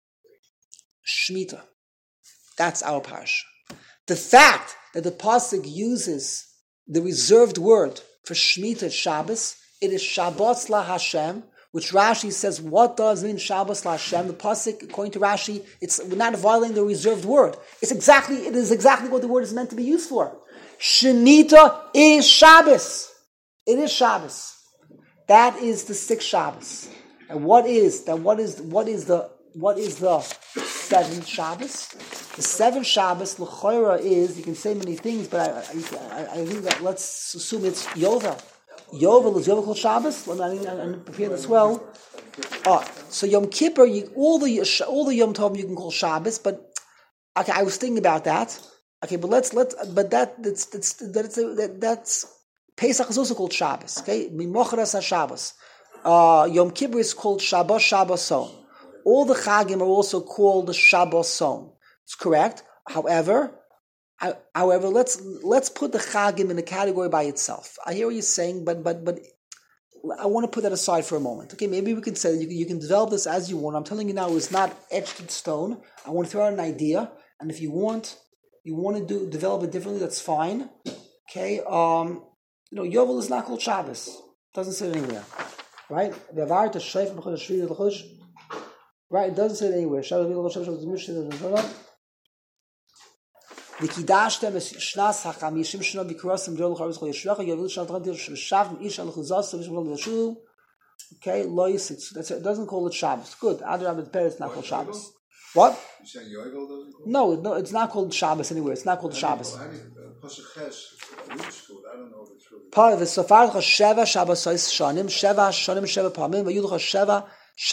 A: Shemitah. That's our parsha. The fact that the pasuk uses the reserved word for Shemitah Shabbos, it is Shabbos la Hashem, which Rashi says, what does mean Shabbos la Hashem? The pasuk, according to Rashi, it's not violating the reserved word. It's exactly, it is exactly what the word is meant to be used for. Shemitah is Shabbos. It is Shabbos. That is the sixth Shabbos. And what is that? What is what is the what is the seventh Shabbos? The seventh Shabbos, l'choira, is, you can say many things, but I, I, I think that let's assume it's Yovel. Yovel is Yovel called Shabbos. Let me I, I, I prepare this well. Oh, so Yom Kippur, you, all the all the Yom Tov you can call Shabbos, but okay, I was thinking about that. Okay, but let's let but that that's that's that's that, that's Pesach is also called Shabbos. Okay, Mimocharas HaShabbos. Uh, Yom Kippur is called Shabbos Shabboson. All the Chagim are also called the Shabboson. It's correct. However, I, however, let's let's put the Chagim in a category by itself. I hear what you're saying, but but but I want to put that aside for a moment. Okay, maybe we can say you can, you can develop this as you want. I'm telling you now, it's not etched in stone. I want to throw out an idea, and if you want you want to do develop it differently, that's fine. Okay, um, you know, Yovel is not called Shabbos. Doesn't say it anywhere, right? Right, it doesn't say it anywhere. V'kidashtem es shnas hachamishim shana b'kurasim d'ol chavis chol yeshvecha yavil shal t'rantir sh'shav ish al chuzas v'shmol yeshu. Okay, lo yisitz. That's it. It doesn't call it Shabbos. Good. Adar Abed Peret, it's not called Shabbos. What?
D: You saying Yovel doesn't call it?
A: No, no, it's not called Shabbos anywhere. It's not called Shabbos.
D: Pasuk Ches, root school. I don't know if it's really.
A: Part of the Safar Sheva Shabbosos Shanim Sheva Shanim Sheva Pamim v'Yudcha Sheva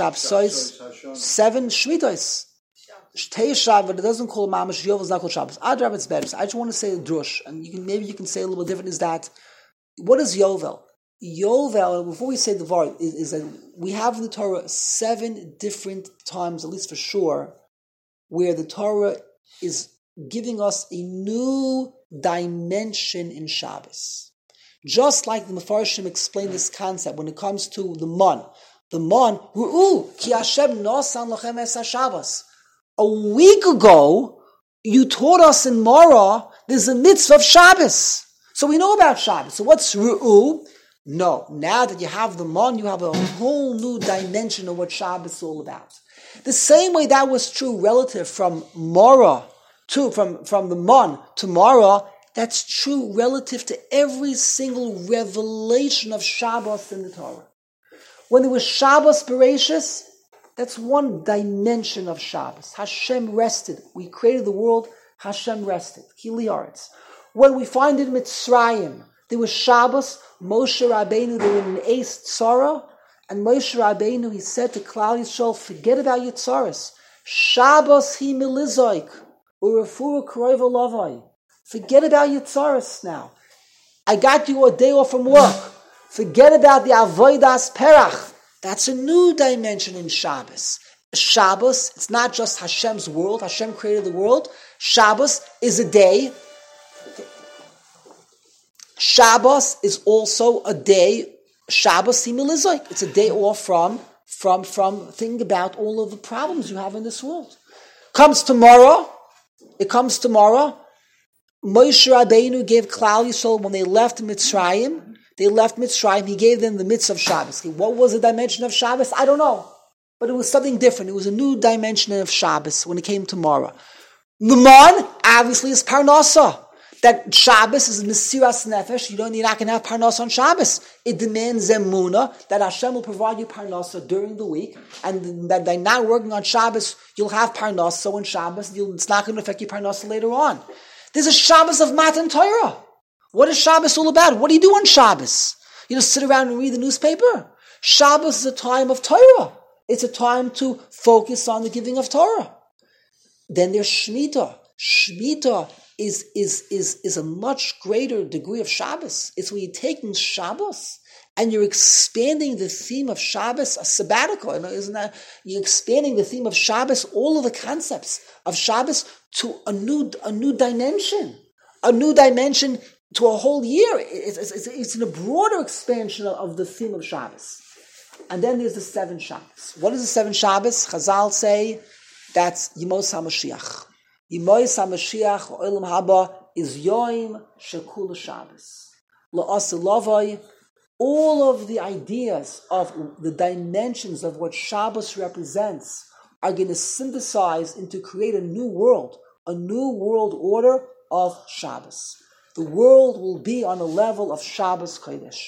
A: Shabbosos seven Shmitos. Teishav, but it doesn't call Mamash Yovel, is not called Shabbos. Adrab, it's better. So I just want to say the drush, and you can maybe you can say a little bit different. Is that what is Yovel? Yovel, before we say the Var, is, is that we have in the Torah seven different times, at least for sure, where the Torah is giving us a new dimension in Shabbos. Just like the Mefarshim explain this concept when it comes to the Mon. The Mon, Ru'u, Ki Hashem nosan lachem es HaShabbos. A week ago, you taught us in Morah, there's a mitzvah of Shabbos. So we know about Shabbos. So what's Ru'u? No. Now that you have the Mon, you have a whole new dimension of what Shabbos is all about. The same way that was true relative from Morah to, from, from the Mon to Morah, that's true relative to every single revelation of Shabbos in the Torah. When there was Shabbos Bereshis, that's one dimension of Shabbos. Hashem rested. We created the world, Hashem rested. Kili Aretz. When we find it in Mitzrayim, there was Shabbos, Moshe Rabbeinu, they were in an Eis Tzara, and Moshe Rabbeinu, he said to Klal Yisrael, forget about your tzaras. Shabbos hi milizoik, urefuru kroiva lavai. Forget about your tzaras now. I got you a day off from work. Forget about the avodas perach. That's a new dimension in Shabbos. Shabbos, it's not just Hashem's world. Hashem created the world. Shabbos is a day. Shabbos is also a day, Shabbos similizoi. It's a day off from, from, from thinking about all of the problems you have in this world. Comes tomorrow, it comes tomorrow, Moshe Rabbeinu gave Klal Yisrael, when they left Mitzrayim, they left Mitzrayim, he gave them the mitzvah of Shabbos. What was the dimension of Shabbos? I don't know. But it was something different. It was a new dimension of Shabbos when it came tomorrow. The man, obviously, is Parnasa. That Shabbos is Mesiras Nefesh. You don't, you're not going to have Parnasa on Shabbos. It demands Emunah, that Hashem will provide you Parnasa during the week, and that by not working on Shabbos, you'll have Parnasa. So on Shabbos, you'll, it's not going to affect your Parnasa later on. There's a Shabbos of Matan Torah. What is Shabbos all about? What do you do on Shabbos? You know, sit around and read the newspaper? Shabbos is a time of Torah. It's a time to focus on the giving of Torah. Then there's Shemitah. Shemitah is, is, is, is a much greater degree of Shabbos. It's when you're taking Shabbos and you're expanding the theme of Shabbos, a sabbatical, isn't that? You're expanding the theme of Shabbos, all of the concepts of Shabbos to a new, a new dimension, a new dimension to a whole year. It's, it's, it's in a broader expansion of the theme of Shabbos. And then there's the seven Shabbos. What is the seven Shabbos? Chazal say that's Yemos HaMashiach. Yemos HaMashiach, Olam Haba, is Yoim Shekul Shabbos. La'aseh Lavai, all of the ideas of the dimensions of what Shabbos represents are going to synthesize into create a new world, a new world order of Shabbos. The world will be on a level of Shabbos Kodesh.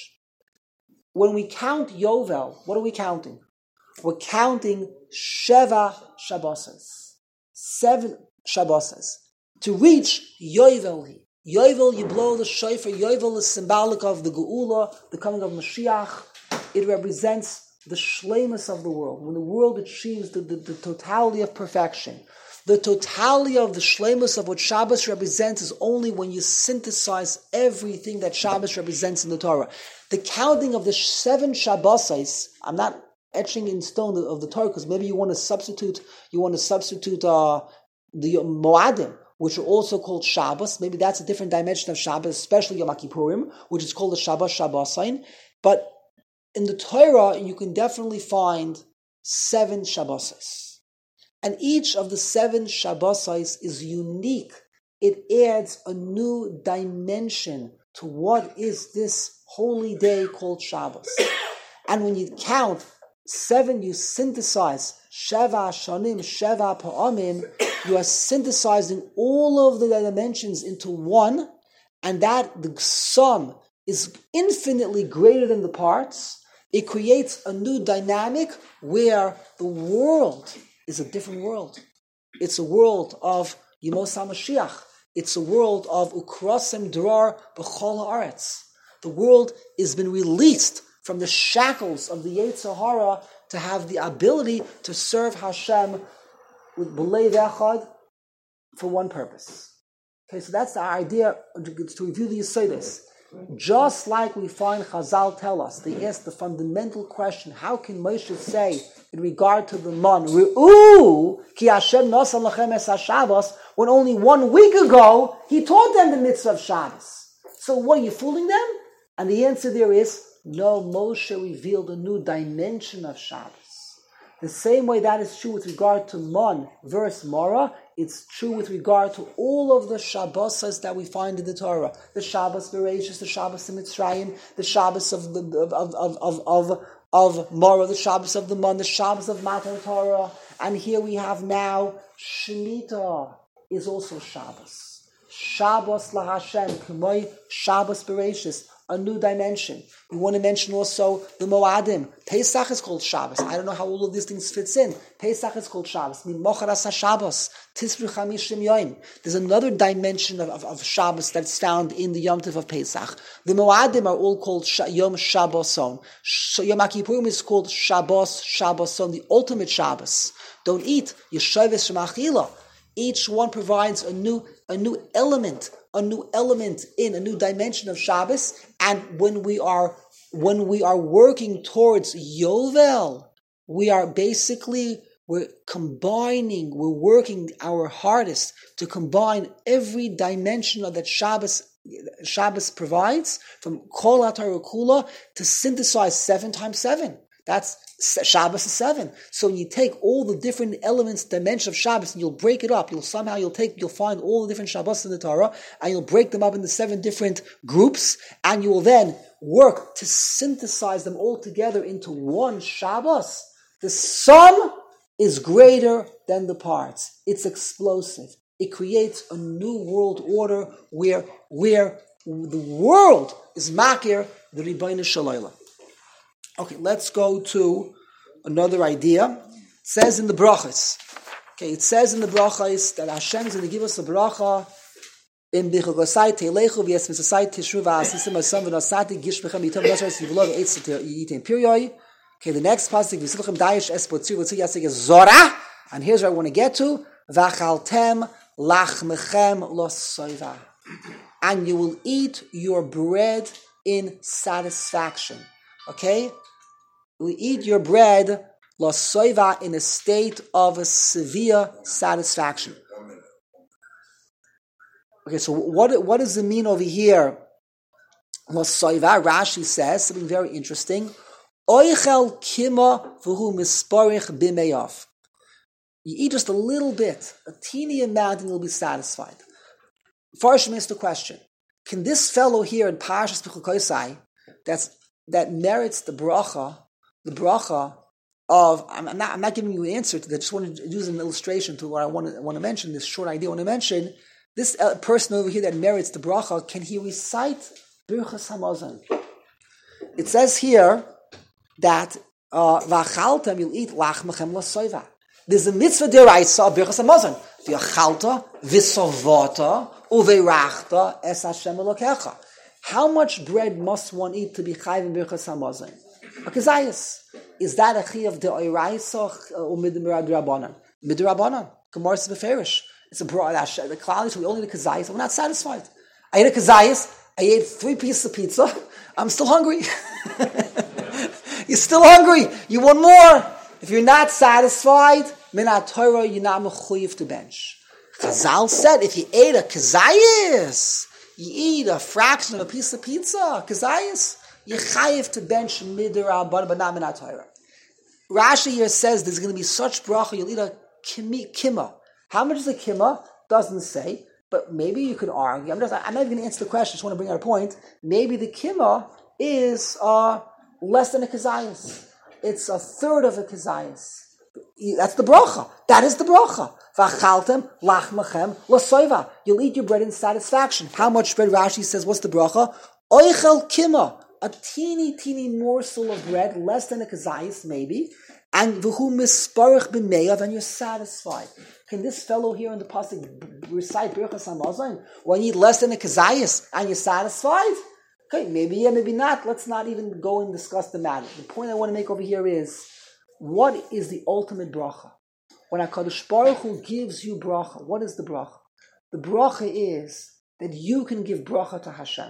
A: When we count Yovel, what are we counting? We're counting Sheva Shabbosas. Seven Shabbosas. To reach Yovel. Yovel, you blow the shofar. Yovel is symbolic of the Geula, the coming of Mashiach. It represents the shleimus of the world. When the world achieves the, the, the totality of perfection. The totality of the shleimus of what Shabbos represents is only when you synthesize everything that Shabbos represents in the Torah. The counting of the seven Shabbosais, I'm not etching in stone of the Torah because maybe you want to substitute, you want to substitute uh, the Moadim, which are also called Shabbos. Maybe that's a different dimension of Shabbos, especially Yom Kippurim, which is called the Shabbos Shabbosain. But in the Torah, you can definitely find seven Shabbosais. And each of the seven Shabbosais is unique. It adds a new dimension to what is this holy day called Shabbos. And when you count seven, you synthesize Sheva Shanim, Sheva Pa'amim, you are synthesizing all of the dimensions into one, and that the sum is infinitely greater than the parts. It creates a new dynamic where the world is a different world. It's a world of Yemos HaMashiach. It's a world of Ukrosem Drar B'chol Haaretz. The world has been released from the shackles of the Yetzer Hara to have the ability to serve Hashem with B'leiv Echad for one purpose. Okay, so that's the idea to review the Yesodis. Just like we find Chazal tell us, they ask the fundamental question, how can Moshe say in regard to the man, Re'u ki Hashem nosan lachem es HaShabbos, when only one week ago he taught them the mitzvah of Shabbos. So what, are you fooling them? And the answer there is, no, Moshe revealed a new dimension of Shabbos. The same way that is true with regard to Man verse Mara, it's true with regard to all of the Shabbosas that we find in the Torah. The Shabbos Bereshis, the Shabbos in Mitzrayim, the Shabbos of the of of of of, of Mara, the Shabbos of the Man, the Shabbos of Matan Torah, and here we have now Shemitah is also Shabbos. Shabbos LaHashem, K'moy Shabbos Bereshis. A new dimension. We want to mention also the Moadim. Pesach is called Shabbos. I don't know how all of these things fits in. Pesach is called Shabbos. Mimocharas HaShabbos. Tisru Chamishim Yoim. There's another dimension of, of, of Shabbos that's found in the Yom Tov of Pesach. The Moadim are all called Sh- Yom Shabboson. Sh- Yom Kippurim is called Shabbos Shabboson, the ultimate Shabbos. Don't eat. Yeshoves Shemachila. Each one provides a new, a new element, a new element in a new dimension of Shabbos. And when we are, when we are working towards Yovel, we are basically, we're combining, we're working our hardest to combine every dimension of that Shabbos Shabbos provides from Kol HaTorah Kula to synthesize seven times seven. That's Shabbos is seven. So when you take all the different elements, dimensions of Shabbos, and you'll break it up, you'll somehow you'll take you'll find all the different Shabbos in the Torah, and you'll break them up into seven different groups, and you will then work to synthesize them all together into one Shabbos. The sum is greater than the parts. It's explosive. It creates a new world order where where the world is makir the Ribono Shel Olam. Okay, let's go to another idea. It says in the brachas. Okay, it says in the brachas that Hashem is going to give us a bracha in bichogosai teilechu v'yesmisasai tishru v'asisim asam v'nosati gishbechem yitom v'nosar sivulov eitz yitem perioi. Okay, the next pasuk v'silchem dayish espotziv v'tzu yasik is zora, and here's where I want to get to v'achaltem lachmechem losoiva, and you will eat your bread in satisfaction. Okay, we eat your bread losoiva in a state of a severe satisfaction. Okay, so what what does it mean over here? Losoiva, Rashi says something very interesting. Oichel kima v'hu misparich b'meyav. You eat just a little bit, a teeny amount, and you'll be satisfied. First, ask the question: can this fellow here in Parshas Bechukosai, that's that merits the bracha, the bracha of? I'm not, I'm not giving you an answer to that. I just want to use an illustration to what I want to, I want to mention. This short idea I want to mention. This uh, person over here that merits the bracha, can he recite Birchas Hamazon? It says here that v'achaltem, uh, you'll eat lachmechem lasoiva. There's a mitzvah deraisa of Birchas Hamazon. V'achalta v'sovata uveirachta es Hashem Elokecha. How much bread must one eat to be chayv in Birchas Hamazon? A kazayas. Is that a chi of the oiraisa or midrabanan? Midrabanan. Gemara is beferish. It's a broad asher. The klal we only eat a kazayas. We're not satisfied. I ate a kazayas. I ate three pieces of pizza. I'm still hungry. You're still hungry. You want more. If you're not satisfied, minat Torah, you're not mechuyev to bench. Chazal said, if you ate a kazayas, you eat a fraction of a piece of pizza, kazayas, you're chayev to bench midrabanan, but not minat Torah. Rashi here says there's going to be such bracha, you'll eat a kima. How much is a kima? Doesn't say, but maybe you could argue. I'm, just, I'm not even going to answer the question, I just want to bring out a point. Maybe the kima is uh, less than a kazayas. It's a third of a kazayas. That's the bracha. That is the bracha. V'achaltem lachmechem lasoiva. You'll eat your bread in satisfaction. How much bread? Rashi says, what's the bracha? Oichel kima. A teeny, teeny morsel of bread, less than a kazayas, maybe. And v'hu misparich b'meyav, and you're satisfied. Can this fellow here in the pasuk recite Birchas Hamazon when you eat less than a kazayas and you're satisfied? Okay, maybe yeah, maybe not. Let's not even go and discuss the matter. The point I want to make over here is, what is the ultimate bracha? When HaKadosh Baruch Hu gives you bracha, what is the bracha? The bracha is that you can give bracha to Hashem.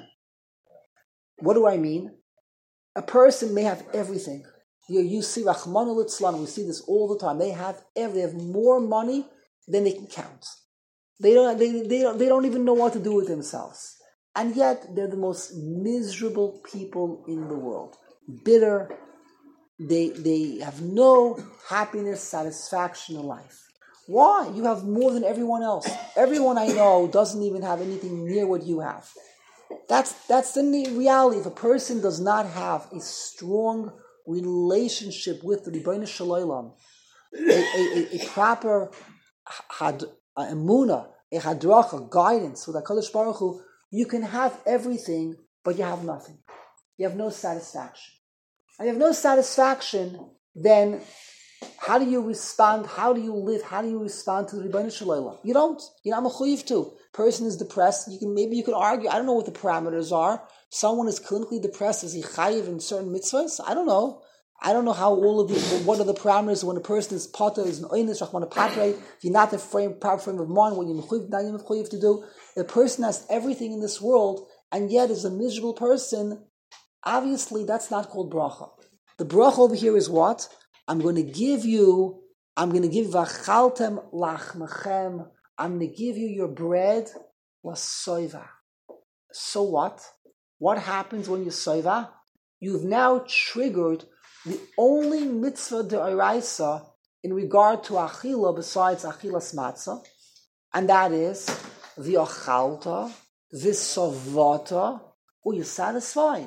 A: What do I mean? A person may have everything. You, you see, Rachmana litzlan, we see this all the time. They have every, they have more money than they can count. They don't, they, they, don't, they don't even know what to do with themselves. And yet, they're the most miserable people in the world. Bitter. They, they have no happiness, satisfaction in life. Why? You have more than everyone else. Everyone I know doesn't even have anything near what you have. That's, that's the reality. If a person does not have a strong relationship with the Ribono Shel Olam, a, a, a, a proper had, a emunah, a hadracha, guidance with HaKadosh Baruch Hu, you can have everything, but you have nothing. You have no satisfaction. And you have no satisfaction, then how do you respond? How do you live? How do you respond to the Ribono Shel Olam? You don't. You're not mechuyev to. Person is depressed. You can maybe you can argue. I don't know what the parameters are. Someone is clinically depressed. Is he chayiv in certain mitzvahs? I don't know. I don't know how all of these. What are the parameters when a person is potter, is an oinish, rachmana patre? If you're not the frame, proper frame of mind, what you're mechuyev, not you're mechuyev to do. A person has everything in this world, and yet is a miserable person. Obviously, that's not called bracha. The bracha over here is what? I'm going to give you, I'm going to give v'achaltem lachmechem, I'm going to give you your bread lasoiva. So what? What happens when you soiva? You've now triggered the only mitzvah de'oraisa in regard to achila besides achilas matzah, and that is v'ochalta, v'sovata, or you're satisfied.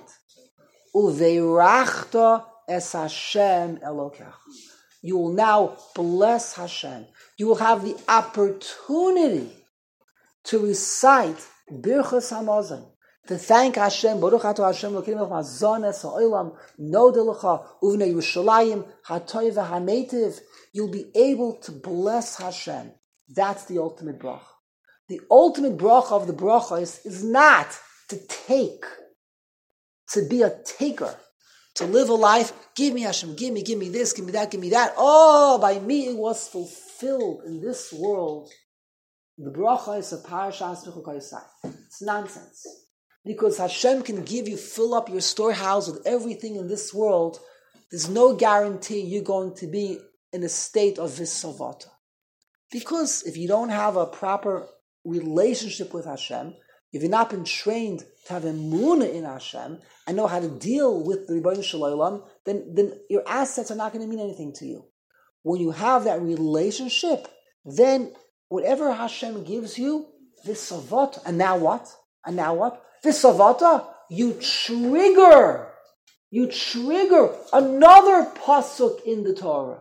A: Uveirachta es Hashem Elokech. You will now bless Hashem. You will have the opportunity to recite Birchas Hamazon, to thank Hashem, Baruch Atah Hashem, Elokeinu melech hazones ha'olam, nodeh lecha, uvnei Yerushalayim, hatoiv v'hametiv. You'll be able to bless Hashem. That's the ultimate bracha. The ultimate bracha of the bracha is, is not to take, to be a taker, to live a life, give me Hashem, give me, give me this, give me that, give me that. Oh, by me it was fulfilled in this world. The bracha is a parashas b'chukosai. It's nonsense. Because Hashem can give you, fill up your storehouse with everything in this world. There's no guarantee you're going to be in a state of visavata. Because if you don't have a proper relationship with Hashem, if you've not been trained to have emunah in Hashem and know how to deal with the Rebbeinu Shalom, then, then your assets are not going to mean anything to you. When you have that relationship, then whatever Hashem gives you, visavata. And now what? And now what? Visavata, you trigger, you trigger another pasuk in the Torah.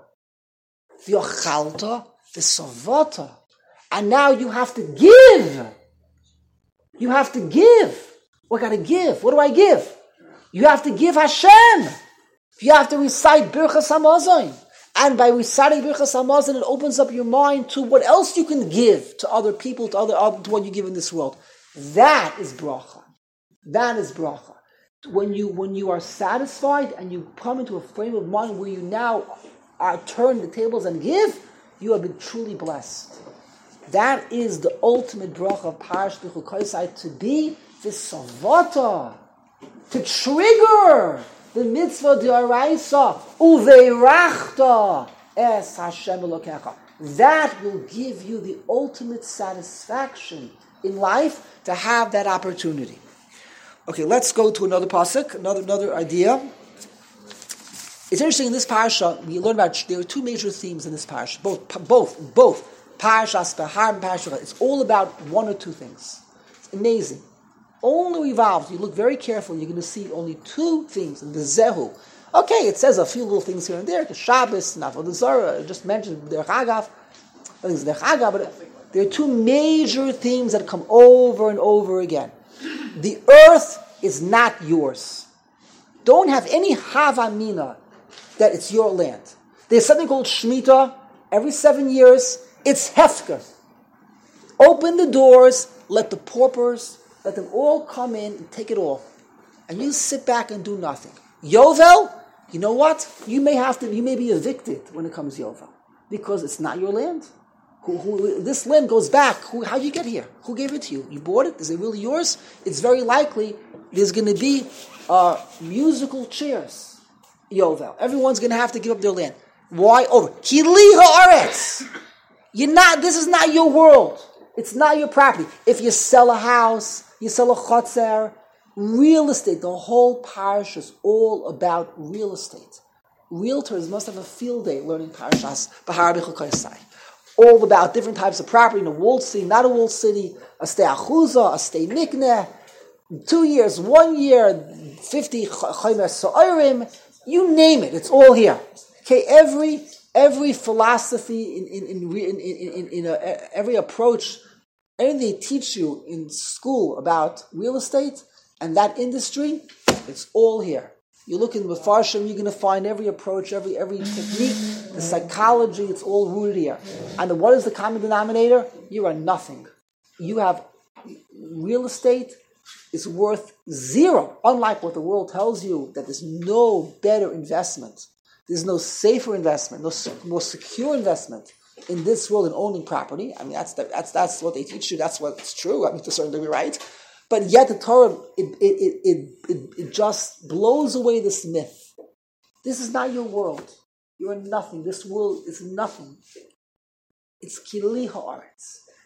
A: V'yochalta, visavata. And now you have to give. You have to give. What got to give? What do I give? You have to give Hashem. You have to recite Birchas Hamazon. And by reciting Birchas Hamazon, it opens up your mind to what else you can give to other people, to other to what you give in this world. That is bracha. That is bracha. When you when you are satisfied and you come into a frame of mind where you now are turn the tables and give, you have been truly blessed. That is the ultimate bracha of Parash B'chukosai, to be v'savata, to trigger the mitzvah d'oraisa uveirachta es Hashem Elokecha. That will give you the ultimate satisfaction in life to have that opportunity. Okay, let's go to another pasuk, another another idea. It's interesting in this parasha we learn about there are two major themes in this parasha, both both both parashas Behar and parasha. It's all about one or two things. It's amazing. Only revolves. You look very carefully, you're going to see only two things in the Zehu. Okay, it says a few little things here and there. The Shabbos, Avodah Zarah, just mentioned Derech Agav. I think it's Derech Agav, but there are two major themes that come over and over again. The earth is not yours. Don't have any havamina that it's your land. There's something called Shemitah. Every seven years, it's hefker. Open the doors, let the paupers, let them all come in and take it all. And you sit back and do nothing. Yovel, you know what? You may have to, you may be evicted when it comes Yovel. Because it's not your land. Who, who, this land goes back. Who, how'd you get here? Who gave it to you? You bought it? Is it really yours? It's very likely there's going to be uh, musical chairs. Yovel. Everyone's going to have to give up their land. Why? Over. Kili haaretz. You're not, this is not your world. It's not your property. If you sell a house, you sell a chotzer, real estate, the whole parish is all about real estate. Realtors must have a field day learning parashas Behar B'chukosai. All about different types of property in a walled city, not a walled city, a stay achuza, a stay mikneh, two years, one year, fifty chaymer so'orim, you name it, it's all here. Okay, every every philosophy in in in in, in, in, in a, every approach, everything they teach you in school about real estate and that industry, it's all here. You look in Mefarshim, you're going to find every approach, every every technique, the psychology, it's all rooted here. And what is the common denominator? You are nothing. You have real estate is worth zero. Unlike what the world tells you, that there's no better investment. There's no safer investment, no more secure investment in this world than owning property. I mean, that's the, that's that's what they teach you. That's what's true. I mean, to a certain degree, right? But yet the Torah, it, it, it, it, it just blows away this myth. This is not your world. You are nothing. This world is nothing. It's kili haaretz.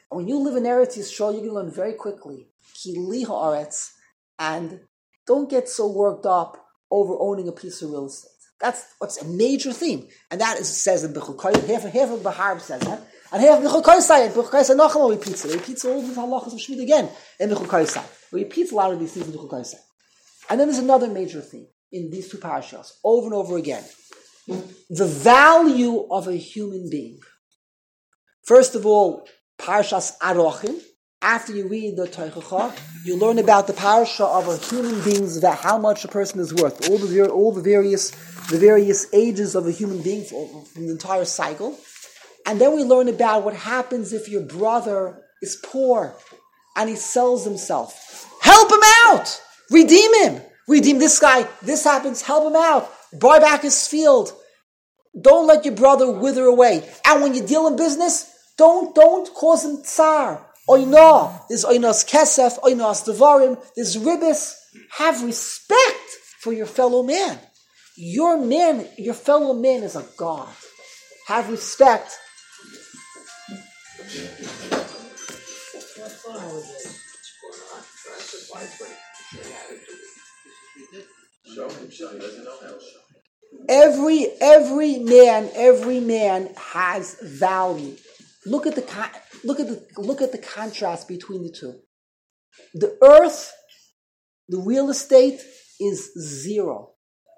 A: When you live in Eretz Yisrael, you can learn very quickly. Ki li ha'aretz, and don't get so worked up over owning a piece of real estate. That's what's a major theme. And that is, says in Bechukay, half, half of Baharb says that. And half of Bechukay say it. Bechukay say, Nachal repeats it. He repeats all these halachas of Shmid again in Bechukay say. He repeats a lot of these things in Bechukay say. And then there's another major theme in these two parashas, over and over again. The value of a human being. First of all, Parashas Arochin. After you read the Teichacha, you learn about the parasha of a human being's, about how much a person is worth, all the all the various the various ages of a human being from the entire cycle, and then we learn about what happens if your brother is poor and he sells himself. Help him out, redeem him, redeem this guy. This happens. Help him out. Buy back his field. Don't let your brother wither away. And when you deal in business, don't don't cause him tsar. Oina, there's oinas kesef, oinas devarim, there's ribis. Have respect for your fellow man. Your man, your fellow man is a God. Have respect. Every every man, every man has value. Look at the look at the look at the contrast between the two. The earth, the real estate is zero.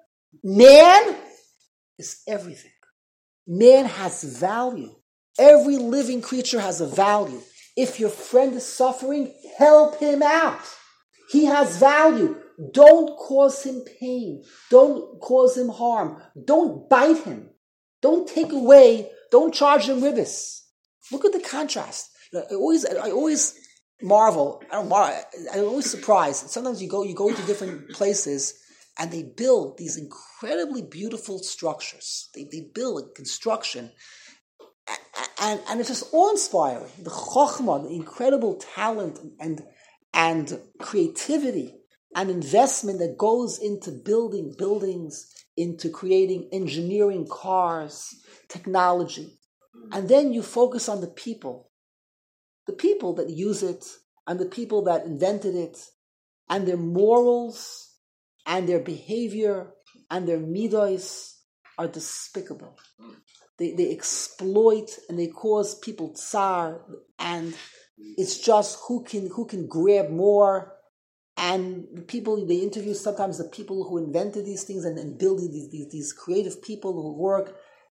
A: Man is everything. Man has value. Every living creature has a value. If your friend is suffering, help him out. He has value. Don't cause him pain. Don't cause him harm. Don't bite him. Don't take away. Don't charge him ribis. Look at the contrast. I always, I always marvel. I don't marvel. I'm always surprised. Sometimes you go, you go to different places, and they build these incredibly beautiful structures. They, they build a construction, and, and it's just awe-inspiring. The chokhmah, the incredible talent and and creativity and investment that goes into building buildings, into creating engineering cars, technology. And then you focus on the people, the people that use it, and the people that invented it, and their morals, and their behavior, and their midos are despicable. They they exploit and they cause people tsar, and it's just who can who can grab more. And the people they interview, sometimes the people who invented these things and, and building these, these these creative people who work.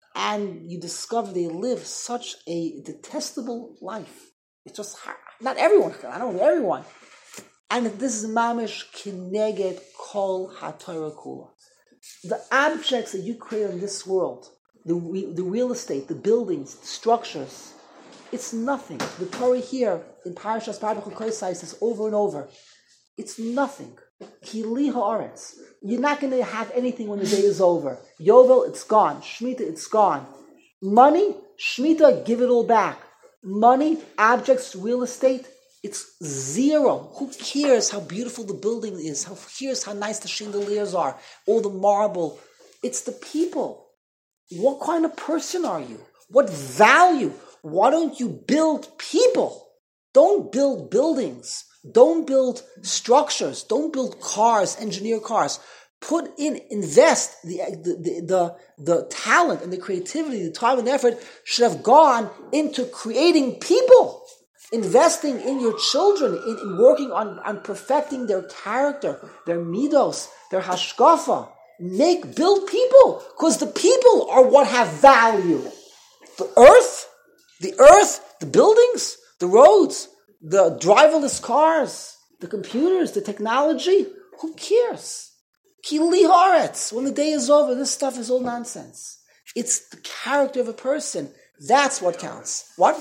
A: And you discover they live such a detestable life. It's just hard. Not everyone. I don't know everyone. And this is mamish kineged kol haTorah kula. The objects that you create in this world, the the real estate, the buildings, the structures, it's nothing. The Torah here in Parashas Bechukay says over and over. It's nothing. Ki li ha'aretz. You're not going to have anything when the day is over. Yovel, it's gone. Shemitah, it's gone. Money, Shemitah, give it all back. Money, objects, real estate, it's zero. Who cares how beautiful the building is? Who cares how nice the chandeliers are? All the marble. It's the people. What kind of person are you? What value? Why don't you build people? Don't build buildings. Don't build structures. Don't build cars, engineer cars. Put in, invest the, the, the, the talent and the creativity, the time and effort should have gone into creating people, investing in your children, in, in working on, on perfecting their character, their midos, their hashkafa. Make, build people, because the people are what have value. The earth, the earth, the buildings, the roads, the driverless cars, the computers, the technology, who cares? Ki li haaretz. When the day is over, this stuff is all nonsense. It's the character of a person. That's what counts. What?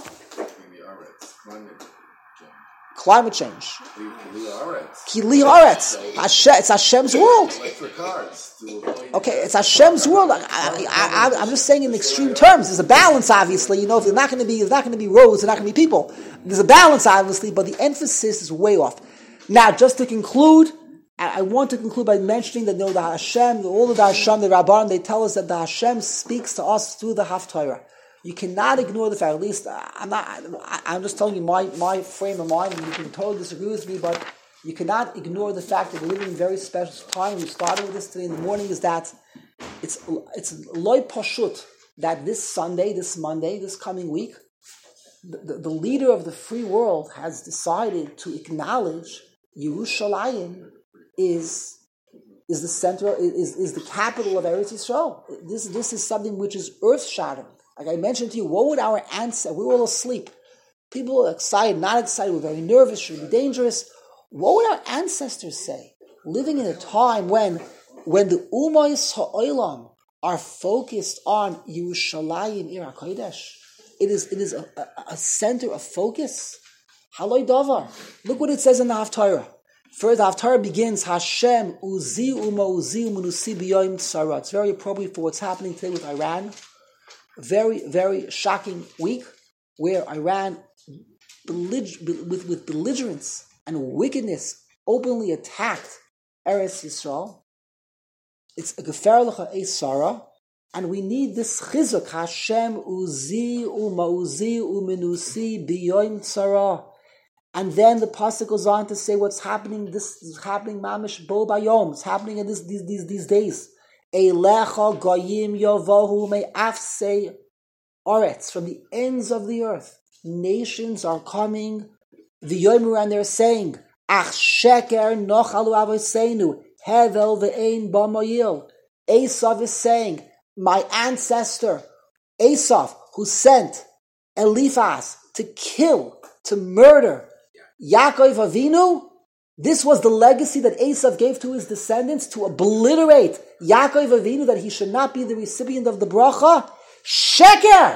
A: Climate change. Ki li haaretz. It's Hashem's world. Okay, it's Hashem's world. I, I, I, I'm just saying in extreme terms. There's a balance, obviously. You know, if there's not going to be, there's not going to be roads, there's not going to be people. There's a balance, obviously, but the emphasis is way off. Now, just to conclude, I want to conclude by mentioning that you know, the Hashem, all of the Hashem, the Rabban, they tell us that the Hashem speaks to us through the Haftarah. You cannot ignore the fact, at least I'm not, I'm just telling you my, my frame of mind, and you can totally disagree with me, but you cannot ignore the fact that we're living in a very special time. We started with this today in the morning, is that it's it's loy pashut that this Sunday, this Monday, this coming week, the, the, the leader of the free world has decided to acknowledge Yerushalayim is is the center, is, is the capital of Eretz Yisrael. This, this is something which is earth-shattering. Like I mentioned to you, what would our ancestors, we were all asleep. People are excited, not excited, we're very nervous, should be dangerous. What would our ancestors say? Living in a time when, when the Umayis Ha'olam are focused on Yerushalayim Ir HaKodesh. It is, it is a, a, a center of focus. Haloi Davar. Look what it says in the Haftarah. First, the Haftarah begins, Hashem uzi uma uzi umunusi biyoyim tzara. It's very appropriate for what's happening today with Iran. A very, very shocking week where Iran, bellig- with, with belligerence and wickedness, openly attacked Eretz Yisrael. It's a gefer lecha eisara, and we need this chizuk, Hashem uzi uma uzi umunusi biyoyim tzara. And then the pasuk goes on to say what's happening. This is happening, mamish bo bayom. It's happening in this, these these these days. Eilecha goyim yovohu me'afsei oretz, from the ends of the earth. Nations are coming. The yomer, and they're saying, Ach sheker nochalu avoseinu hevel ve'ein b'moyil. Esav is saying, my ancestor Esav, who sent Eliphaz to kill, to murder Yaakov Avinu, this was the legacy that Esav gave to his descendants, to obliterate Yaakov Avinu, that he should not be the recipient of the bracha. Sheker!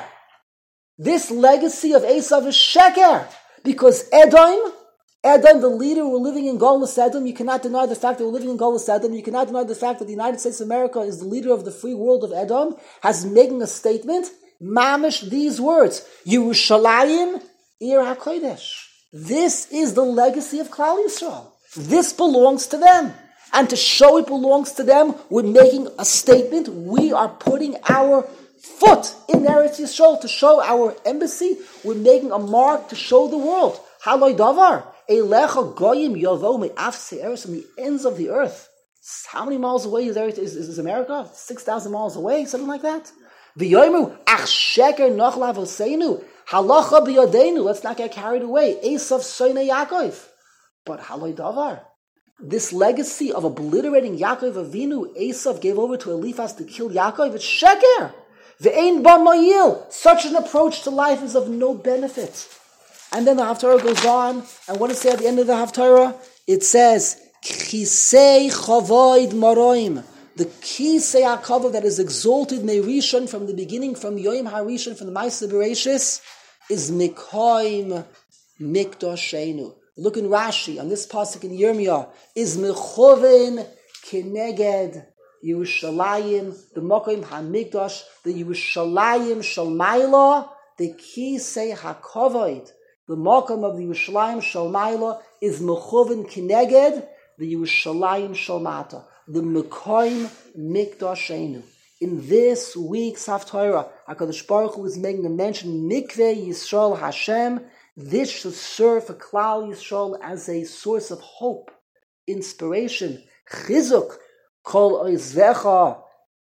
A: This legacy of Esav is sheker, because Edom, Edom, the leader, were living in Golus Edom. You cannot deny the fact that we're living in Golus Edom. You cannot deny the fact that the United States of America is the leader of the free world of Edom, has making a statement, mamish these words, Yerushalayim Ir HaKodesh. This is the legacy of Klal Yisrael. This belongs to them. And to show it belongs to them, we're making a statement. We are putting our foot in Eretz Yisrael to show our embassy. We're making a mark to show the world. Haloi davar. Eilecha goyim yovo me'afsei eretz, from the ends of the earth. How many miles away is, Eretz, is, is America? six thousand miles away? Something like that? V'yoymu ach sheker noch lavoseinu. Halacha b'yadeinu. Let's not get carried away. Esav soine Yaakov. But haloi davar. This legacy of obliterating Yaakov Avinu, Esav gave over to Eliphaz to kill Yaakov. It's sheker. Ve'ein ba mayil. Such an approach to life is of no benefit. And then the Haftarah goes on, and what does it say at the end of the Haftarah? It says, Kisei chavoid maroim. The Kisei HaKavod that is exalted Meirishon from the beginning, from Yoim HaRishon, from the Ma'aseh Bereishis, is Mikoim Mikdoshenu. Look in Rashi, on this pasuk in Yirmiyah, is Mechoven Keneged Yerushalayim, the Mokoim HaMikdosh, the Yerushalayim Shalmaila, the Kisei HaKavod, the Mokom of the Yerushalayim Shalmaila is Mechoven Keneged, the Yerushalayim Shalmata, the Mekoim Mikdoshenu. In this week's Haftarah, HaKadosh Baruch Hu is making a mention, Mikveh Yisrael Hashem. This should serve for Klal Yisrael as a source of hope, inspiration, chizuk, kol oizvecha,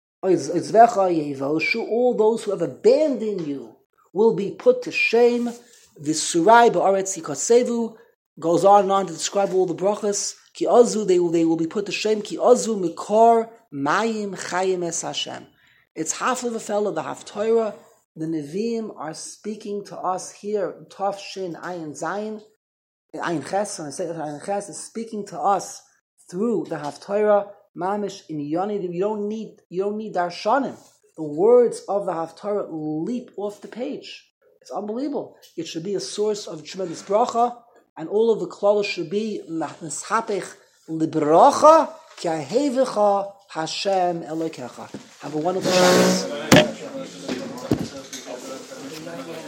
A: oizvecha yevoshu. All those who have abandoned you will be put to shame. V'surai ba'aretz yikasevu goes on and on to describe all the brachas. Ki azu, they will, they will be put to shame. Ki azu mikor mayim chayim es Hashem. It's half of a fellow, the Haftarah. The Nevi'im are speaking to us here. Tov Shin Ayin Zayin, Ayin Ches, and I say Ayin Ches is speaking to us through the Haftarah. Mamish in Yoni. You don't need you don't need darshanim. The words of the Haftarah leap off the page. It's unbelievable. It should be a source of tremendous bracha, and all of the klalos should be Nischapech Libracha Ki Ahevecha Hashem Elokecha. Have a wonderful Shabbos.